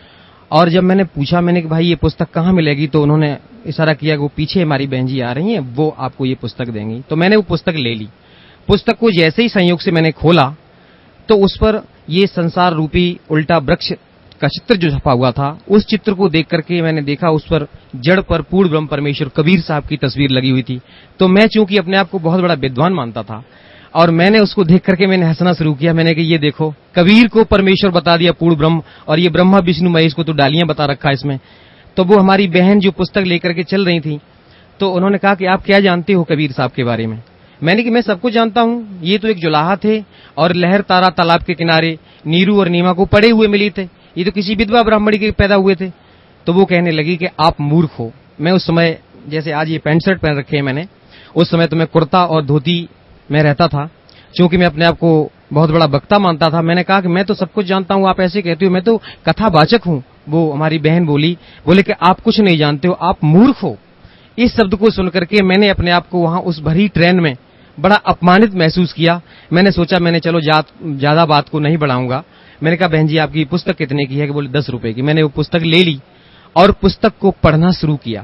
Speaker 4: और जब मैंने पूछा, मैंने कि भाई ये पुस्तक कहाँ मिलेगी, तो उन्होंने इशारा किया कि वो पीछे हमारी बहन जी आ रही हैं, वो आपको ये पुस्तक देंगी। तो मैंने वो पुस्तक ले ली। पुस्तक को जैसे ही संयोग से मैंने खोला तो उस पर ये संसार रूपी उल्टा वृक्ष का चित्र जो छपा हुआ था, उस चित्र को देख करके मैंने देखा उस पर जड़ पर पूर्ण ब्रह्म परमेश्वर कबीर साहब की तस्वीर लगी हुई थी। तो मैं चूंकि अपने आप को बहुत बड़ा विद्वान मानता था और मैंने उसको देख करके मैंने हंसना शुरू किया। मैंने कहा ये देखो, कबीर को परमेश्वर बता दिया पूर्ण ब्रह्म, और ये ब्रह्मा विष्णु महेश को तो डालियां बता रखा है इसमें। तो वो हमारी बहन जो पुस्तक लेकर के चल रही थी, तो उन्होंने कहा कि आप क्या जानते हो कबीर साहब के बारे में। मैंने कि मैं सब कुछ जानता हूं, ये तो एक जुलाहा थे और लहर तारा तालाब के किनारे नीरू और नीमा को पड़े हुए मिली थे, ये तो किसी विधवा ब्राह्मणी के पैदा हुए थे। तो वो कहने लगी कि आप मूर्ख हो। मैं उस समय, जैसे आज ये पैंट शर्ट पहन रखे हैं मैंने, उस समय तो मैं कुर्ता और धोती में रहता था, क्योंकि मैं अपने आप को बहुत बड़ा वक्ता मानता था। मैंने कहा कि मैं तो सब कुछ जानता हूं, आप ऐसे कहते हो, मैं तो कथावाचक हूं। वो हमारी बहन बोले कि आप कुछ नहीं जानते हो, आप मूर्ख हो। इस शब्द को सुनकर के मैंने अपने आप को वहां उस भरी ट्रेन में बड़ा अपमानित महसूस किया। मैंने सोचा, मैंने चलो ज्यादा बात को नहीं बढ़ाऊंगा। मैंने कहा बहन जी आपकी पुस्तक कितने की है? कि बोले 10 रुपए की। मैंने वो पुस्तक ले ली और पुस्तक को पढ़ना शुरू किया।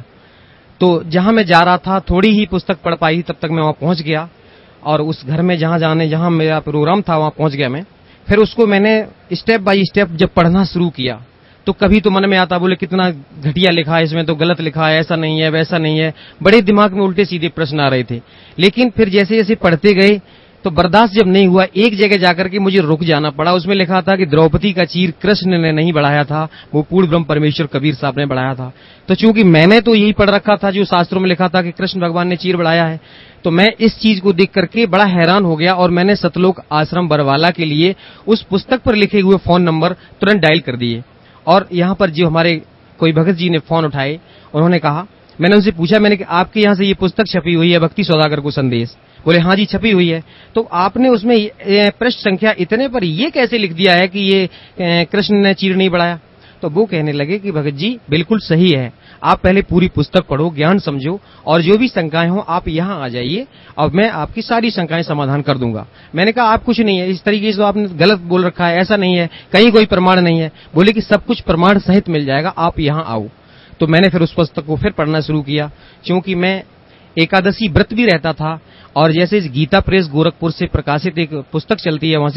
Speaker 4: तो जहां मैं जा रहा था, थोड़ी ही पुस्तक पढ़ पाई, तब तक मैं वहां पहुंच गया और उस घर में जहां मेरा प्रोग्राम था वहां पहुंच गया मैं। फिर उसको मैंने स्टेप बाय स्टेप जब पढ़ना शुरू किया, तो कभी तो मन में आता, बोले कितना घटिया लिखा है, इसमें तो गलत लिखा है, ऐसा नहीं है, वैसा नहीं है। बड़े दिमाग में उल्टे सीधे प्रश्न आ रहे थे। लेकिन फिर जैसे जैसे पढ़ते गए तो बर्दाश्त जब नहीं हुआ, एक जगह जाकर के मुझे रुक जाना पड़ा। उसमें लिखा था कि द्रौपदी का चीर कृष्ण ने नहीं बढ़ाया था, वो पूर्ण ब्रह्म परमेश्वर कबीर साहब ने बढ़ाया था। तो चूंकि मैंने तो यही पढ़ रखा था जो शास्त्रों में लिखा था कि कृष्ण भगवान ने चीर बढ़ाया है, तो मैं इस चीज को देख करके बड़ा हैरान हो गया और मैंने सतलोक आश्रम बरवाला के लिए उस पुस्तक पर लिखे हुए फोन नंबर तुरंत डायल कर दिए। और यहाँ पर जो हमारे कोई भगत जी ने फोन उठाए, उन्होंने कहा, मैंने उनसे पूछा, मैंने कि आपके यहाँ से ये पुस्तक छपी हुई है, भक्ति सौदागर को संदेश? बोले हाँ जी छपी हुई है। तो आपने उसमें पृष्ठ संख्या इतने पर ये कैसे लिख दिया है कि ये कृष्ण ने चीर नहीं बढ़ाया? तो वो कहने लगे कि भगत जी बिल्कुल सही है, आप पहले पूरी पुस्तक पढ़ो, ज्ञान समझो, और जो भी शंकाएं हो आप यहाँ आ जाइए और मैं आपकी सारी शंकाएं समाधान कर दूंगा। मैंने कहा आप कुछ नहीं है, इस तरीके से तो आपने गलत बोल रखा है, ऐसा नहीं है, कहीं कोई प्रमाण नहीं है। बोले कि सब कुछ प्रमाण सहित मिल जाएगा, आप यहाँ आओ। तो मैंने फिर उस पुस्तक को फिर पढ़ना शुरू किया, क्योंकि मैं एकादशी व्रत भी रहता था। और जैसे इस गीता प्रेस गोरखपुर से प्रकाशित एक पुस्तक चलती है, वहां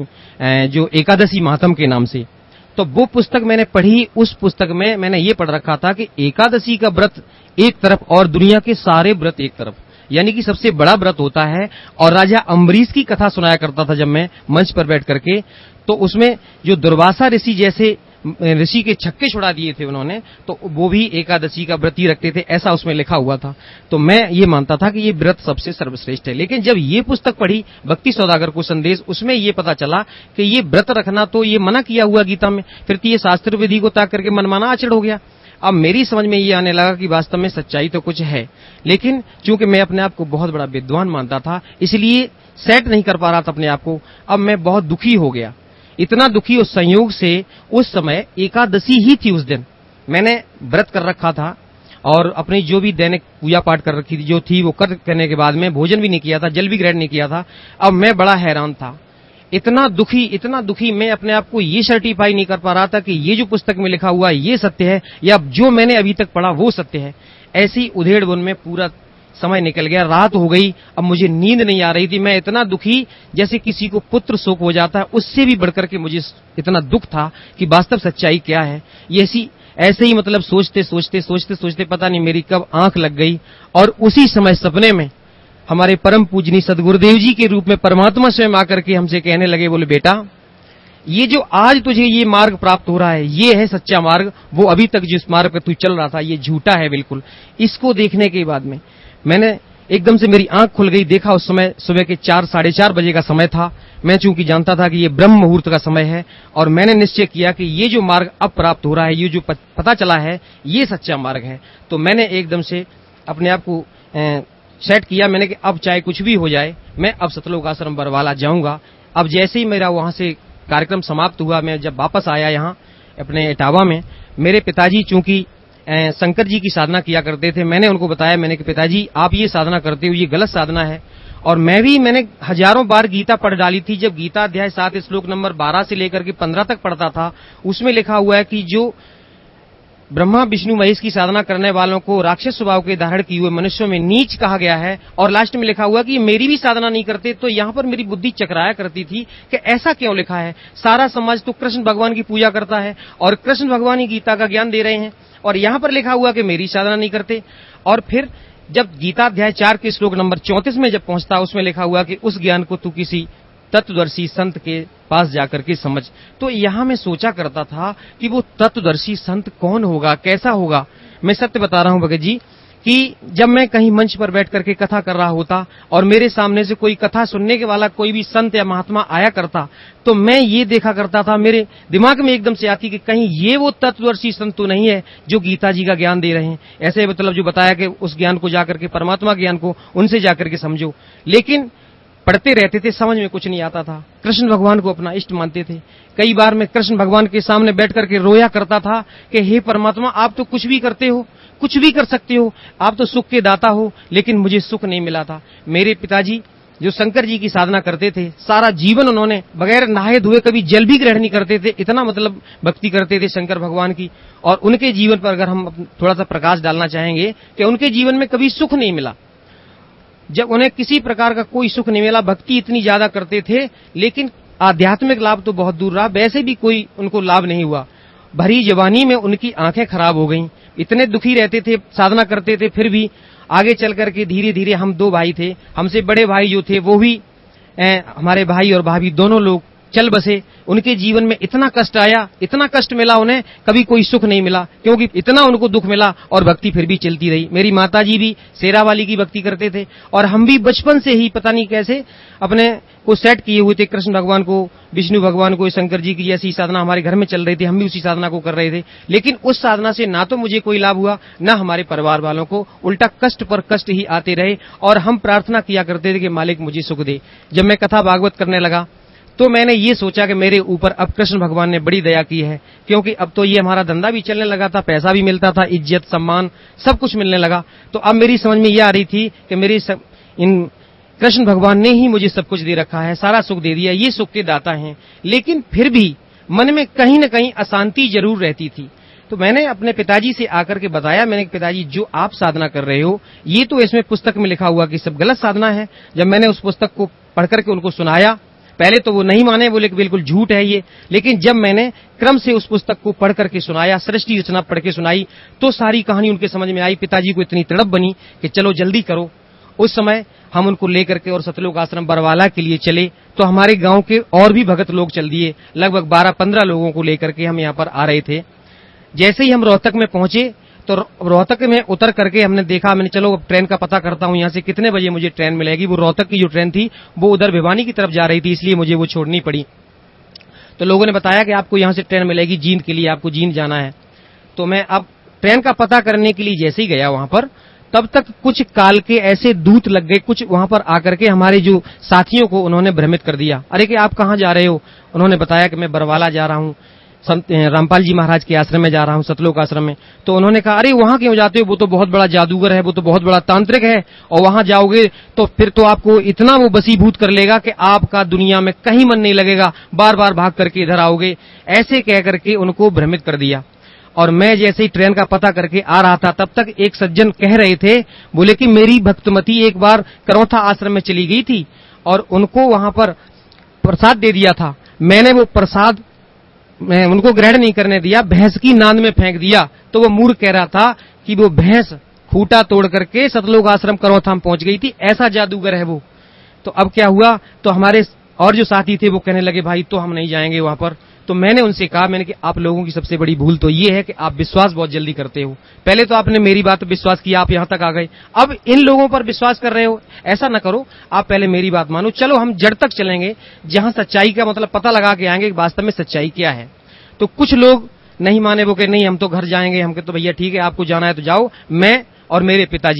Speaker 4: से जो एकादशी मातम के नाम से, तो वो पुस्तक मैंने पढ़ी। उस पुस्तक में मैंने ये पढ़ रखा था कि एकादशी का व्रत एक तरफ और दुनिया के सारे व्रत एक तरफ, यानी कि सबसे बड़ा व्रत होता है। और राजा अम्बरीश की कथा सुनाया करता था जब मैं मंच पर बैठ करके, तो उसमें जो दुर्वासा ऋषि जैसे ऋषि के छक्के छुड़ा दिए थे उन्होंने, तो वो भी एकादशी का व्रत ही रखते थे, ऐसा उसमें लिखा हुआ था। तो मैं ये मानता था कि ये व्रत सबसे सर्वश्रेष्ठ है। लेकिन जब ये पुस्तक पढ़ी भक्ति सौदागर को संदेश, उसमें ये पता चला कि ये व्रत रखना तो ये मना किया हुआ गीता में, फिर तो ये शास्त्र विधि को ताक करके मनमाना आचरण हो गया। अब मेरी समझ में ये आने लगा कि वास्तव में सच्चाई तो कुछ है, लेकिन चूंकि मैं अपने आप को बहुत बड़ा विद्वान मानता था, इसलिए सेट नहीं कर पा रहा था अपने आप को। अब मैं बहुत दुखी हो गया, इतना दुखी उस संयोग से, उस समय एकादशी ही थी। उस दिन मैंने व्रत कर रखा था और अपनी जो भी दैनिक पूजा पाठ कर रखी थी जो थी वो करने के बाद में भोजन भी नहीं किया था, जल भी ग्रहण नहीं किया था। अब मैं बड़ा हैरान था, इतना दुखी मैं अपने आप को ये सर्टिफाई नहीं कर पा रहा था कि ये जो पुस्तक में लिखा हुआ ये सत्य है या जो मैंने अभी तक पढ़ा वो सत्य है। ऐसी उधेड़ बुन में पूरा समय निकल गया, रात हो गई, अब मुझे नींद नहीं आ रही थी। मैं इतना दुखी, जैसे किसी को पुत्र शोक हो जाता है, उससे भी बढ़कर के मुझे इतना दुख था कि वास्तव सच्चाई क्या है। ये ऐसे ही मतलब सोचते पता नहीं मेरी कब आंख लग गई और उसी समय सपने में हमारे परम पूजनीय सदगुरुदेव जी के रूप में परमात्मा स्वयं आकर के हमसे कहने लगे, बोले बेटा ये जो आज तुझे ये मार्ग प्राप्त हो रहा है ये है सच्चा मार्ग, वो अभी तक जिस मार्ग पर तू चल रहा था ये झूठा है बिल्कुल। इसको देखने के बाद में मैंने एकदम से मेरी आंख खुल गई, देखा उस समय सुबह के 4 साढ़े 4 बजे का समय था। मैं चूंकि जानता था कि ये ब्रह्म मुहूर्त का समय है और मैंने निश्चय किया कि ये जो मार्ग अब प्राप्त हो रहा है, ये जो पता चला है ये सच्चा मार्ग है। तो मैंने एकदम से अपने आप को सेट किया, मैंने कि अब चाहे कुछ भी हो जाए मैं अब सतलोक आश्रम बरवाला जाऊंगा। अब जैसे ही मेरा वहां से कार्यक्रम समाप्त हुआ, मैं जब वापस आया यहाँ अपने इटावा में, मेरे पिताजी चूंकि शंकर जी की साधना किया करते थे, मैंने उनको बताया, मैंने कि पिताजी आप ये साधना करते हो, ये गलत साधना है। और मैंने हजारों बार गीता पढ़ डाली थी। जब गीता अध्याय 7 श्लोक नंबर 12 से लेकर के 15 तक पढ़ता था, उसमें लिखा हुआ है कि जो ब्रह्मा विष्णु महेश की साधना करने वालों को राक्षस स्वभाव के धारण किए हुए मनुष्यों में नीच कहा गया है। और लास्ट में लिखा हुआ कि मेरी भी साधना नहीं करते। तो यहाँ पर मेरी बुद्धि चकराया करती थी कि ऐसा क्यों लिखा है, सारा समाज तो कृष्ण भगवान की पूजा करता है और कृष्ण भगवान ही गीता का ज्ञान दे रहे हैं, और यहाँ पर लिखा हुआ कि मेरी साधना नहीं करते। और फिर जब गीता अध्याय 4 के श्लोक नंबर 34 में जब पहुंचता, उसमें लिखा हुआ कि उस ज्ञान को तू किसी तत्वदर्शी संत के पास जाकर के समझ। तो यहां मैं सोचा करता था कि वो तत्वदर्शी संत कौन होगा, कैसा होगा। मैं सत्य बता रहा हूं भगत जी कि जब मैं कहीं मंच पर बैठ करके कथा कर रहा होता और मेरे सामने से कोई कथा सुनने के वाला कोई भी संत या महात्मा आया करता, तो मैं ये देखा करता था, मेरे दिमाग में एकदम से आती कि कहीं ये वो तत्वदर्शी संत तो नहीं है जो गीता जी का ज्ञान दे रहे हैं। ऐसे मतलब जो बताया कि उस ज्ञान को जाकर के, परमात्मा ज्ञान को उनसे जाकर के समझो। लेकिन पढ़ते रहते थे, समझ में कुछ नहीं आता था। कृष्ण भगवान को अपना इष्ट मानते थे। कई बार मैं कृष्ण भगवान के सामने बैठ करके रोया करता था कि हे परमात्मा, आप तो कुछ भी करते हो, कुछ भी कर सकते हो, आप तो सुख के दाता हो, लेकिन मुझे सुख नहीं मिला था। मेरे पिताजी जो शंकर जी की साधना करते थे, सारा जीवन उन्होंने बगैर नहाए धोए कभी जल भी ग्रहण नहीं करते थे, इतना मतलब भक्ति करते थे शंकर भगवान की। और उनके जीवन पर अगर हम थोड़ा सा प्रकाश डालना चाहेंगे कि उनके जीवन में कभी सुख नहीं मिला, जब उन्हें किसी प्रकार का कोई सुख नहीं मिला। भक्ति इतनी ज्यादा करते थे, लेकिन आध्यात्मिक लाभ तो बहुत दूर रहा, वैसे भी कोई उनको लाभ नहीं हुआ। भरी जवानी में उनकी आंखें खराब हो गईं, इतने दुखी रहते थे, साधना करते थे, फिर भी आगे चल करके धीरे धीरे, हम 2 भाई थे, हमसे बड़े भाई जो थे वो भी हमारे भाई और भाभी दोनों लोग चल बसे। उनके जीवन में इतना कष्ट आया, इतना कष्ट मिला उन्हें, कभी कोई सुख नहीं मिला, क्योंकि इतना उनको दुख मिला और भक्ति फिर भी चलती रही। मेरी माताजी भी शेरावाली की भक्ति करते थे और हम भी बचपन से ही पता नहीं कैसे अपने को सेट किए हुए थे। कृष्ण भगवान को, विष्णु भगवान को, शंकर जी की जैसी साधना हमारे घर में चल रही थी, हम भी उसी साधना को कर रहे थे। लेकिन उस साधना से ना तो मुझे कोई लाभ हुआ, ना हमारे परिवार वालों को, उल्टा कष्ट पर कष्ट ही आते रहे। और हम प्रार्थना किया करते थे कि मालिक मुझे सुख दे। जब मैं कथा भागवत करने लगा तो मैंने ये सोचा कि मेरे ऊपर अब कृष्ण भगवान ने बड़ी दया की है, क्योंकि अब तो ये हमारा धंधा भी चलने लगा था, पैसा भी मिलता था, इज्जत सम्मान सब कुछ मिलने लगा। तो अब मेरी समझ में यह आ रही थी कि इन कृष्ण भगवान ने ही मुझे सब कुछ दे रखा है, सारा सुख दे दिया, ये सुख के दाता हैं। लेकिन फिर भी मन में कहीं न कहीं अशांति जरूर रहती थी। तो मैंने अपने पिताजी से आकर के बताया, मैंने पिताजी जो आप साधना कर रहे हो, ये तो इसमें पुस्तक में लिखा हुआ कि सब गलत साधना है। जब मैंने उस पुस्तक को पढ़ करके उनको सुनाया, पहले तो वो नहीं माने, बोले कि बिल्कुल झूठ है ये। लेकिन जब मैंने क्रम से उस पुस्तक को पढ़ करके सुनाया, सृष्टि रचना पढ़ के सुनाई, तो सारी कहानी उनके समझ में आई। पिताजी को इतनी तड़प बनी कि चलो जल्दी करो। उस समय हम उनको लेकर के और सतलोक आश्रम बरवाला के लिए चले, तो हमारे गांव के और भी भगत लोग चल दिए। लगभग 12-15 लोगों को लेकर के हम यहाँ पर आ रहे थे। जैसे ही हम रोहतक में पहुंचे, तो रोहतक में उतर करके हमने देखा, मैंने चलो अब ट्रेन का पता करता हूं, यहाँ से कितने बजे मुझे ट्रेन मिलेगी। वो रोहतक की जो ट्रेन थी वो उधर भिवानी की तरफ जा रही थी, इसलिए मुझे वो छोड़नी पड़ी। तो लोगों ने बताया कि आपको यहाँ से ट्रेन मिलेगी जींद के लिए, आपको जींद जाना है। तो मैं अब ट्रेन का पता करने के लिए जैसे ही गया वहां पर, तब तक कुछ काल के ऐसे दूत लग गए, कुछ वहां पर आकर के हमारे जो साथियों को उन्होंने भ्रमित कर दिया। अरे कि आप कहाँ जा रहे हो? उन्होंने बताया कि मैं बरवाला जा रहा हूँ, रामपाल जी महाराज के आश्रम में जा रहा हूं, सतलोक आश्रम में। तो उन्होंने कहा अरे वहां क्यों जाते हो, वो तो बहुत बड़ा जादूगर है, वो तो बहुत बड़ा तांत्रिक है, और वहां जाओगे तो फिर तो आपको इतना वो बसीभूत कर लेगा कि आपका दुनिया में कहीं मन नहीं लगेगा, बार बार भाग करके इधर आओगे। ऐसे कह करके उनको भ्रमित कर दिया। और मैं जैसे ही ट्रेन का पता करके आ रहा था, तब तक एक सज्जन कह रहे थे, बोले कि मेरी भक्तमती एक बार करौथा आश्रम में चली गई थी और उनको वहां पर प्रसाद दे दिया था। मैंने वो प्रसाद मैं उनको ग्रहण नहीं करने दिया, भैंस की नांद में फेंक दिया। तो वो मूर्ख कह रहा था कि वो भैंस खूंटा तोड़ करके सतलोक आश्रम करौथा में पहुंच गई थी, ऐसा जादूगर है वो। तो अब क्या हुआ, तो हमारे और जो साथी थे वो कहने लगे भाई तो हम नहीं जाएंगे वहां पर। तो मैंने उनसे कहा, मैंने कि आप लोगों की सबसे बड़ी भूल तो ये है कि आप विश्वास बहुत जल्दी करते हो। पहले तो आपने मेरी बात पर विश्वास किया, आप यहां तक आ गए, अब इन लोगों पर विश्वास कर रहे हो। ऐसा ना करो, आप पहले मेरी बात मानो, चलो हम जड़ तक चलेंगे, जहां सच्चाई का मतलब पता लगा के आएंगे वास्तव में सच्चाई क्या है। तो कुछ लोग नहीं माने, वो कहे नहीं हम तो घर जाएंगे, हम कहे तो भैया ठीक है आपको जाना है तो जाओ। मैं और मेरे पिताजी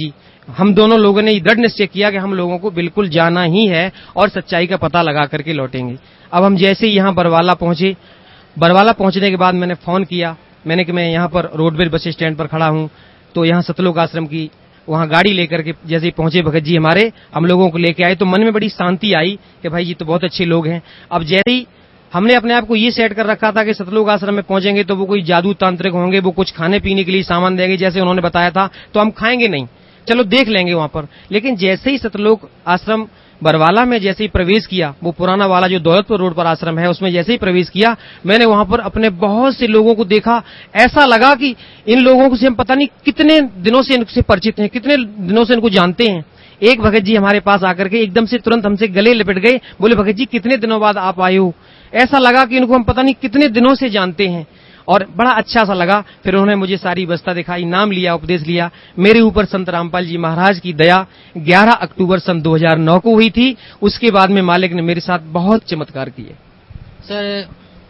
Speaker 4: हम दोनों लोगों ने दृढ़ निश्चय किया कि हम लोगों को बिल्कुल जाना ही है और सच्चाई का पता लगा करके लौटेंगे। अब हम जैसे ही यहाँ बरवाला पहुंचे, बरवाला पहुंचने के बाद मैंने फोन किया, मैंने कि मैं यहाँ पर रोडवेज बस स्टैंड पर खड़ा हूँ। तो यहाँ सतलोक आश्रम की वहाँ गाड़ी लेकर के जैसे ही पहुंचे भगत जी हमारे, हम लोगों को लेके आए, तो मन में बड़ी शांति आई कि भाई जी तो बहुत अच्छे लोग हैं। अब जैसे ही हमने अपने आप को ये सेट कर रखा था कि सतलोक आश्रम में पहुंचेंगे तो वो कोई जादू तांत्रिक होंगे, वो कुछ खाने पीने के लिए सामान देंगे जैसे उन्होंने बताया था, तो हम खाएंगे नहीं, चलो देख लेंगे वहां पर। लेकिन जैसे ही सतलोक आश्रम बरवाला में जैसे ही प्रवेश किया, वो पुराना वाला जो दौलतपुर रोड पर आश्रम है उसमें जैसे ही प्रवेश किया, मैंने वहां पर अपने बहुत से लोगों को देखा। ऐसा लगा कि इन लोगों से हम पता नहीं कितने दिनों से इनसे परिचित हैं, कितने दिनों से इनको जानते हैं। एक भगत जी हमारे पास आकर के एकदम से तुरंत हमसे गले लिपट गए, बोले भगत जी कितने दिनों बाद आप आए हो। ऐसा लगा कि इनको हम पता नहीं कितने दिनों से जानते हैं और बड़ा अच्छा सा लगा। फिर उन्होंने मुझे सारी व्यवस्था दिखाई, नाम लिया, उपदेश लिया। मेरे ऊपर संत रामपाल जी महाराज की दया 11 अक्टूबर सन 2009 को हुई थी। उसके बाद में मालिक ने मेरे साथ बहुत चमत्कार किए।
Speaker 3: सर,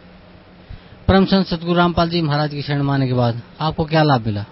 Speaker 3: परम संत सतगुरु रामपाल जी महाराज की शरण माने के बाद आपको क्या लाभ मिला?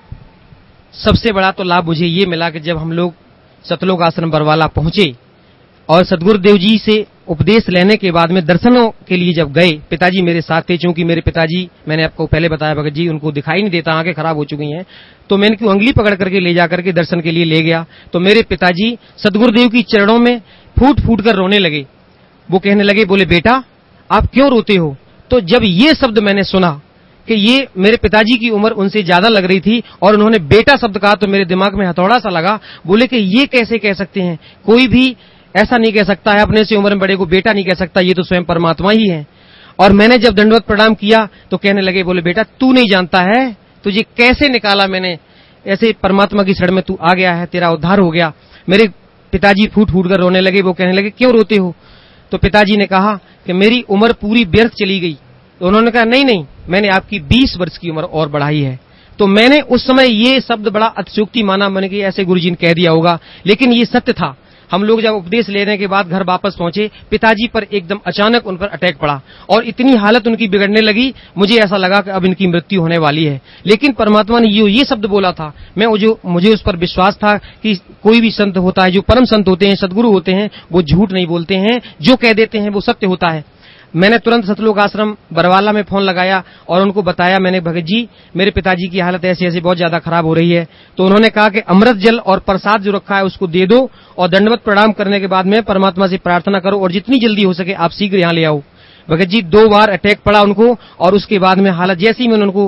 Speaker 4: सबसे बड़ा तो लाभ मुझे ये मिला कि जब हम लोग सतलोक आश्रम बरवाला पहुंचे और सदगुरुदेव जी से उपदेश लेने के बाद में दर्शनों के लिए जब गए, पिताजी मेरे साथ थे, चूंकि मेरे पिताजी, मैंने आपको पहले बताया भगत जी, उनको दिखाई नहीं देता, आंखें खराब हो चुकी हैं, तो मैंने उनकी उंगली पकड़ करके ले जाकर के दर्शन के लिए ले गया। तो मेरे पिताजी सदगुरुदेव की चरणों में फूट फूट कर रोने लगे। वो कहने लगे, बोले बेटा आप क्यों रोते हो? तो जब ये शब्द मैंने सुना कि ये मेरे पिताजी की उम्र उनसे ज्यादा लग रही थी और उन्होंने बेटा शब्द कहा, तो मेरे दिमाग में हथौड़ा सा लगा। बोले कि ये कैसे कह सकते हैं, कोई भी ऐसा नहीं कह सकता है, अपने से उम्र में बड़े को बेटा नहीं कह सकता, ये तो स्वयं परमात्मा ही है। और मैंने जब दंडवत प्रणाम किया तो कहने लगे, बोले बेटा तू नहीं जानता है, तुझे कैसे निकाला मैंने, ऐसे परमात्मा की शरण में तू आ गया है, तेरा उद्धार हो गया। मेरे पिताजी फूट फूट कर रोने लगे। वो कहने लगे क्यों रोते हो? तो पिताजी ने कहा कि मेरी उम्र पूरी व्यर्थ चली गई। तो उन्होंने कहा नहीं नहीं, मैंने आपकी 20 वर्ष की उम्र और बढ़ाई है। तो मैंने उस समय ये शब्द बड़ा अतिशयोक्ति माना, मैंने कि ऐसे गुरुजी ने कह दिया होगा, लेकिन ये सत्य था। हम लोग जब उपदेश लेने के बाद घर वापस पहुंचे, पिताजी पर एकदम अचानक उन पर अटैक पड़ा और इतनी हालत उनकी बिगड़ने लगी, मुझे ऐसा लगा कि अब इनकी मृत्यु होने वाली है। लेकिन परमात्मा ने ये शब्द बोला था, मुझे उस पर विश्वास था कि कोई भी संत होता है, जो परम संत होते हैं, सदगुरु होते हैं, वो झूठ नहीं बोलते हैं, जो कह देते हैं वो सत्य होता है। मैंने तुरंत सतलोक आश्रम बरवाला में फोन लगाया और उनको बताया, मैंने भगत जी मेरे पिताजी की हालत ऐसे ऐसे बहुत ज्यादा खराब हो रही है। तो उन्होंने कहा कि अमृत जल और प्रसाद जो रखा है उसको दे दो और दंडवत प्रणाम करने के बाद में परमात्मा से प्रार्थना करो और जितनी जल्दी हो सके आप शीघ्र यहाँ ले आओ। भगत जी 2 बार अटैक पड़ा उनको और उसके बाद में हालत, जैसे ही मैंने उनको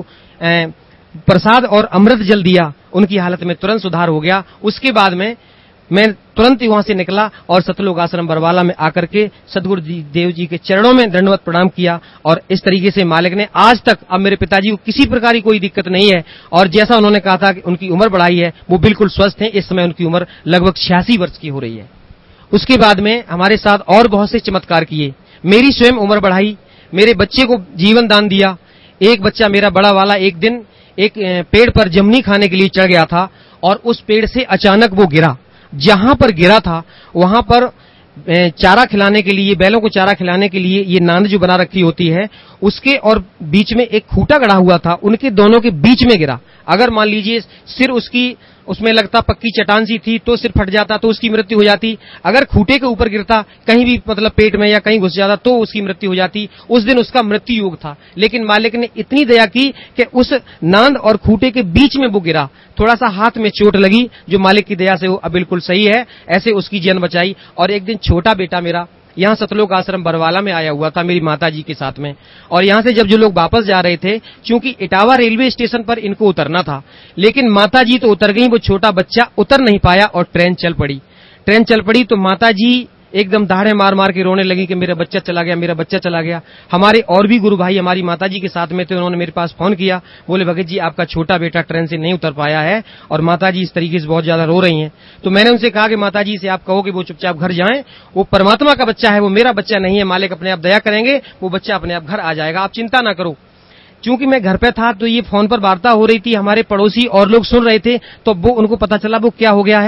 Speaker 4: प्रसाद और अमृत जल दिया, उनकी हालत में तुरंत सुधार हो गया। उसके बाद में मैं तुरंत ही वहां से निकला और सतलोक आश्रम बरवाला में आकर के सदगुरु देव जी के चरणों में दंडवत प्रणाम किया। और इस तरीके से मालिक ने आज तक, अब मेरे पिताजी को किसी प्रकार की कोई दिक्कत नहीं है और जैसा उन्होंने कहा था कि उनकी उम्र बढ़ाई है, वो बिल्कुल स्वस्थ हैं। इस समय उनकी उम्र लगभग 86 वर्ष की हो रही है। उसके बाद में हमारे साथ और बहुत से चमत्कार किए, मेरी स्वयं उम्र बढ़ाई, मेरे बच्चे को जीवन दान दिया। एक बच्चा मेरा बड़ा वाला एक दिन एक पेड़ पर जमनी खाने के लिए चढ़ गया था और उस पेड़ से अचानक वो गिरा। जहां पर गिरा था वहां पर चारा खिलाने के लिए, बैलों को चारा खिलाने के लिए ये नांद जो बना रखी होती है, उसके और बीच में एक खूंटा गड़ा हुआ था, उनके दोनों के बीच में गिरा। अगर मान लीजिए सिर उसकी उसमें लगता पक्की चट्टान सी थी तो सिर फट जाता तो उसकी मृत्यु हो जाती। अगर खूंटे के ऊपर गिरता कहीं भी, मतलब पेट में या कहीं घुस जाता तो उसकी मृत्यु हो जाती। उस दिन उसका मृत्यु योग था, लेकिन मालिक ने इतनी दया की कि उस नांद और खूंटे के बीच में वो गिरा। थोड़ा सा हाथ में चोट लगी, जो मालिक की दया से वो अब बिल्कुल सही है, ऐसे उसकी जान बचाई। और एक दिन छोटा बेटा मेरा यहाँ सतलोक आश्रम बरवाला में आया हुआ था मेरी माताजी के साथ में, और यहाँ से जब जो लोग वापस जा रहे थे, क्योंकि इटावा रेलवे स्टेशन पर इनको उतरना था, लेकिन माताजी तो उतर गई, वो छोटा बच्चा उतर नहीं पाया और ट्रेन चल पड़ी। तो माताजी एकदम दहाड़े मार मार के रोने लगी कि मेरा बच्चा चला गया, मेरा बच्चा चला गया। हमारे और भी गुरु भाई हमारी माताजी के साथ में थे, उन्होंने मेरे पास फोन किया, बोले भगत जी आपका छोटा बेटा ट्रेन से नहीं उतर पाया है और माताजी इस तरीके से बहुत ज्यादा रो रही हैं। तो मैंने उनसे कहा कि माताजी से आप कहो कि वो चुपचाप घर जाएं, वो परमात्मा का बच्चा है, वो मेरा बच्चा नहीं है, मालिक अपने आप दया करेंगे, वो बच्चा अपने आप घर आ जाएगा, आप चिंता ना करो। चूंकि मैं घर पे था तो ये फोन पर वार्ता हो रही थी, हमारे पड़ोसी और लोग सुन रहे थे, तो वो उनको पता चला वो क्या हो गया है।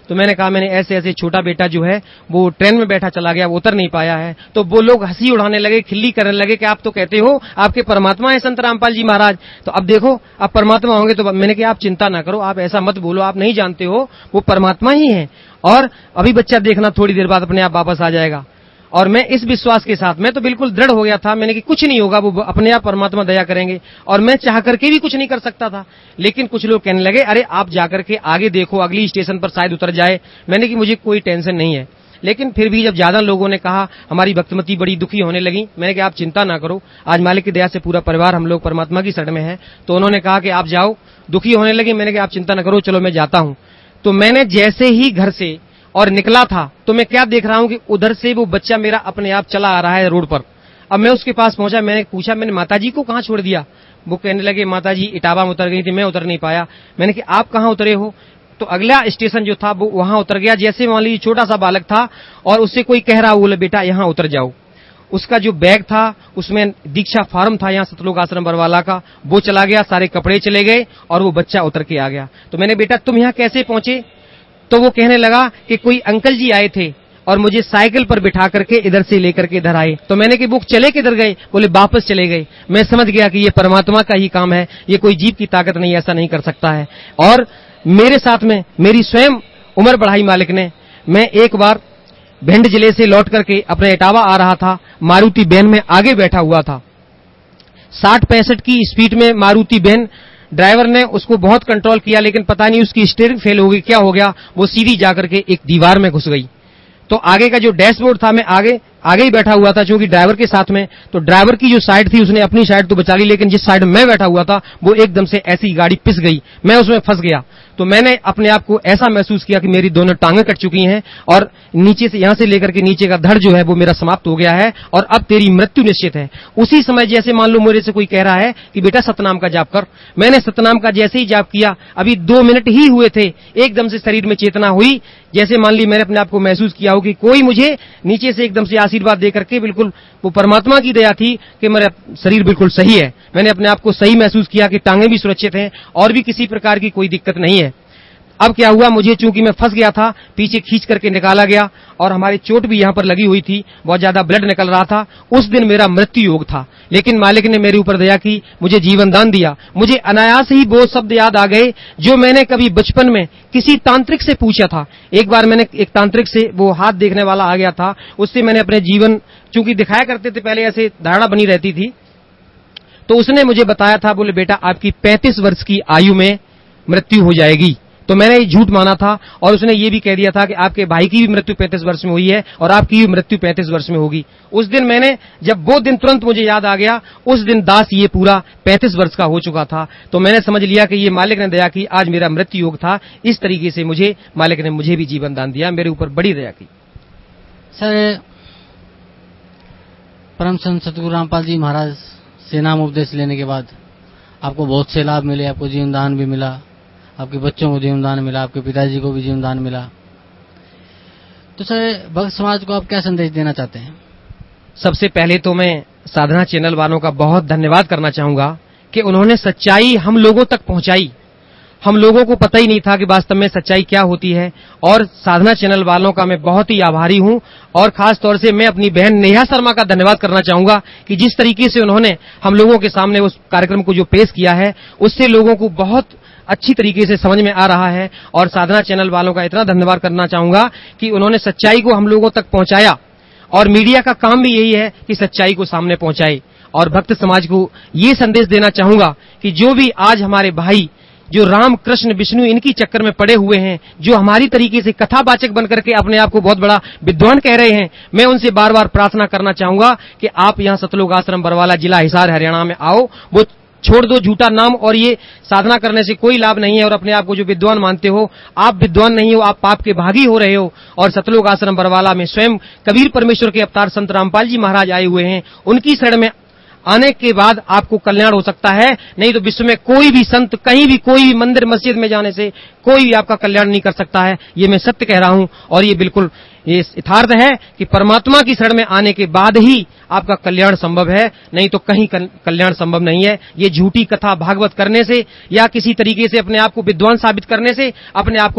Speaker 4: तो मैंने कहा मैंने ऐसे ऐसे छोटा बेटा जो है वो ट्रेन में बैठा चला गया, वो उतर नहीं पाया है। तो वो लोग हंसी उड़ाने लगे, खिल्ली करने लगे कि आप तो कहते हो आपके परमात्मा है संत रामपाल जी महाराज, तो अब देखो आप परमात्मा होंगे। तो मैंने कहा आप चिंता ना करो, आप ऐसा मत बोलो, आप नहीं जानते हो वो परमात्मा ही है, और अभी बच्चा देखना थोड़ी देर बाद अपने आप वापस आ जाएगा। और मैं इस विश्वास के साथ, मैं तो बिल्कुल दृढ़ हो गया था, मैंने कि कुछ नहीं होगा, वो अपने आप परमात्मा दया करेंगे, और मैं चाह करके भी कुछ नहीं कर सकता था। लेकिन कुछ लोग कहने लगे अरे आप जाकर के आगे देखो, अगली स्टेशन पर शायद उतर जाए। मैंने कि मुझे कोई टेंशन नहीं है। लेकिन फिर भी जब ज्यादा लोगों ने कहा, हमारी भक्तमती बड़ी दुखी होने लगी, मैंने कहा आप चिंता ना करो, आज मालिक की दया से पूरा परिवार हम लोग परमात्मा की शरण में है। तो उन्होंने कहा कि आप जाओ, दुखी होने लगी। मैंने कहा आप चिंता ना करो, चलो मैं जाता हूं। तो मैंने जैसे ही घर से और निकला था तो मैं क्या देख रहा हूं कि उधर से वो बच्चा मेरा अपने आप चला आ रहा है रोड पर। अब मैं उसके पास पहुंचा, मैंने पूछा मैंने माताजी को कहां छोड़ दिया? वो कहने लगे माताजी इटावा में उतर गई थी, मैं उतर नहीं पाया। मैंने कहा आप कहां उतरे हो? तो अगला स्टेशन जो था वो वहां उतर गया। जैसे मान लीजिए छोटा सा बालक था और उससे कोई कह रहा, बोले बेटा यहां उतर जाओ। उसका जो बैग था उसमें दीक्षा फार्म था यहाँ सतलोक आश्रम बरवाला का, वो चला गया, सारे कपड़े चले गए और वो बच्चा उतर के आ गया। तो मैंने बेटा तुम यहाँ कैसे पहुंचे? तो वो कहने लगा कि कोई अंकल जी आए थे और मुझे साइकिल पर बिठा करके इधर से लेकर के इधर आए। तो मैंने कि वो चले किधर गए? बोले वापस चले गए। मैं समझ गया कि ये परमात्मा का ही काम है, ये कोई जीव की ताकत नहीं, ऐसा नहीं कर सकता है। और मेरे साथ में मेरी स्वयं उम्र बढ़ाई मालिक ने। मैं एक बार भिंड जिले से लौट करके अपने इटावा आ रहा था, मारुति वैन में आगे बैठा हुआ था, 60-65 की स्पीड में मारुति वैन, ड्राइवर ने उसको बहुत कंट्रोल किया लेकिन पता नहीं उसकी स्टीयरिंग फेल हो गई, क्या हो गया, वो सीधी जाकर के एक दीवार में घुस गई। तो आगे का जो डैशबोर्ड था, मैं आगे ही बैठा हुआ था क्योंकि ड्राइवर के साथ में, तो ड्राइवर की जो साइड थी उसने अपनी साइड तो बचा ली, लेकिन जिस साइड में बैठा हुआ था वो एकदम से ऐसी गाड़ी पिस गई, मैं उसमें फंस गया। तो मैंने अपने आप को ऐसा महसूस किया कि मेरी दोनों टांगें कट चुकी हैं और नीचे से, यहां से लेकर के नीचे का धड़ जो है वो मेरा समाप्त हो गया है और अब तेरी मृत्यु निश्चित है। उसी समय जैसे मान लो मेरे से कोई कह रहा है कि बेटा सतनाम का जाप कर, मैंने सतनाम का जैसे ही जाप किया, अभी 2 मिनट ही हुए थे, एकदम से शरीर में चेतना हुई। जैसे मान ली मैंने अपने आप को महसूस किया हो कि कोई मुझे नीचे से एकदम से आशीर्वाद देकर के, बिल्कुल वो परमात्मा की दया थी कि मेरा शरीर बिल्कुल सही है। मैंने अपने आप को सही महसूस किया कि टांगें भी सुरक्षित हैं और भी किसी प्रकार की कोई दिक्कत नहीं है। अब क्या हुआ, मुझे चूंकि मैं फंस गया था, पीछे खींच करके निकाला गया और हमारी चोट भी यहां पर लगी हुई थी, बहुत ज्यादा ब्लड निकल रहा था। उस दिन मेरा मृत्यु योग था, लेकिन मालिक ने मेरे ऊपर दया की, मुझे जीवन दान दिया। मुझे अनायास ही वो शब्द याद आ गए जो मैंने कभी बचपन में किसी तांत्रिक से पूछा था। एक बार मैंने एक तांत्रिक से, वो हाथ देखने वाला आ गया था, उससे मैंने अपने जीवन, चूंकि दिखाया करते थे पहले, ऐसे धारणा बनी रहती थी, तो उसने मुझे बताया था, बोले बेटा आपकी 35 वर्ष की आयु में मृत्यु हो जाएगी। तो मैंने ये झूठ माना था और उसने ये भी कह दिया था कि आपके भाई की भी मृत्यु 35 वर्ष में हुई है और आपकी भी मृत्यु 35 वर्ष में होगी। उस दिन मैंने, जब वो दिन तुरंत मुझे याद आ गया, उस दिन दास ये पूरा 35 वर्ष का हो चुका था। तो मैंने समझ लिया कि ये मालिक ने दया की, आज मेरा मृत्यु योग था। इस तरीके से मुझे मालिक ने मुझे भी जीवन दान दिया, मेरे ऊपर बड़ी दया की।
Speaker 3: सर, परम संत सतगुरु रामपाल जी महाराज से नाम उपदेश लेने के बाद आपको बहुत से लाभ मिले, आपको जीवन दान भी मिला, आपके बच्चों को जीवन दान मिला, आपके पिताजी को भी जीवन दान मिला। तो सर, भक्त समाज को आप क्या संदेश देना चाहते हैं?
Speaker 4: सबसे पहले तो मैं साधना चैनल वालों का बहुत धन्यवाद करना चाहूंगा कि उन्होंने सच्चाई हम लोगों तक पहुंचाई। हम लोगों को पता ही नहीं था कि वास्तव में सच्चाई क्या होती है, और साधना चैनल वालों का मैं बहुत ही आभारी हूं। और खास तौर से मैं अपनी बहन नेहा शर्मा का धन्यवाद करना चाहूंगा कि जिस तरीके से उन्होंने हम लोगों के सामने उस कार्यक्रम को जो पेश किया है, उससे लोगों को बहुत अच्छी तरीके से समझ में आ रहा है। और साधना चैनल वालों का इतना धन्यवाद करना चाहूंगा कि उन्होंने सच्चाई को हम लोगों तक पहुंचाया, और मीडिया का काम भी यही है कि सच्चाई को सामने पहुंचाए। और भक्त समाज को ये संदेश देना चाहूंगा कि जो भी आज हमारे भाई जो राम कृष्ण विष्णु इनकी चक्कर में पड़े हुए हैं, जो हमारी तरीके से कथावाचक बनकर के अपने आप को बहुत बड़ा विद्वान कह रहे हैं, मैं उनसे बार बार प्रार्थना करना चाहूंगा कि आप यहां सतलोक आश्रम बरवाला, जिला हिसार, हरियाणा में आओ। वो छोड़ दो झूठा नाम, और ये साधना करने से कोई लाभ नहीं है। और अपने आप को जो विद्वान मानते हो, आप विद्वान नहीं हो, आप पाप के भागी हो रहे हो। और सतलोक आश्रम बरवाला में स्वयं कबीर परमेश्वर के अवतार संत रामपाल जी महाराज आए हुए हैं, उनकी शरण में आने के बाद आपको कल्याण हो सकता है। नहीं तो विश्व में कोई भी संत, कहीं भी, कोई भी मंदिर मस्जिद में जाने से कोई भी आपका कल्याण नहीं कर सकता है। ये मैं सत्य कह रहा हूं, और ये बिल्कुल ये यथार्थ है कि परमात्मा की शरण में आने के बाद ही आपका कल्याण संभव है, नहीं तो कहीं कल्याण संभव नहीं है। ये झूठी कथा भागवत करने से या किसी तरीके से अपने आप को विद्वान साबित करने से अपने आप को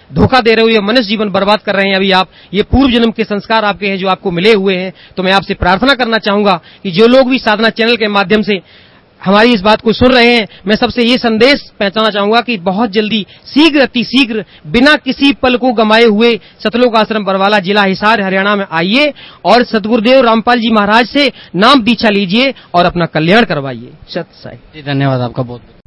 Speaker 4: धोखा दे रहे हो, ये मनुष्य जीवन बर्बाद कर रहे हैं अभी आप, ये पूर्व जन्म के संस्कार आपके हैं जो आपको मिले हुए हैं। तो मैं आपसे प्रार्थना करना चाहूंगा कि जो लोग भी साधना चैनल के माध्यम से हमारी इस बात को सुन रहे हैं, मैं सबसे ये संदेश पहुंचाना चाहूंगा कि बहुत जल्दी शीघ्र अति शीघ्र बिना किसी पल को गंवाए हुए सतलोक आश्रम बरवाला, जिला हिसार, हरियाणा में आइए और सतगुरुदेव रामपाल जी महाराज से नाम दीक्षा लीजिए और अपना कल्याण करवाइए। सत साई।
Speaker 3: धन्यवाद आपका बहुत।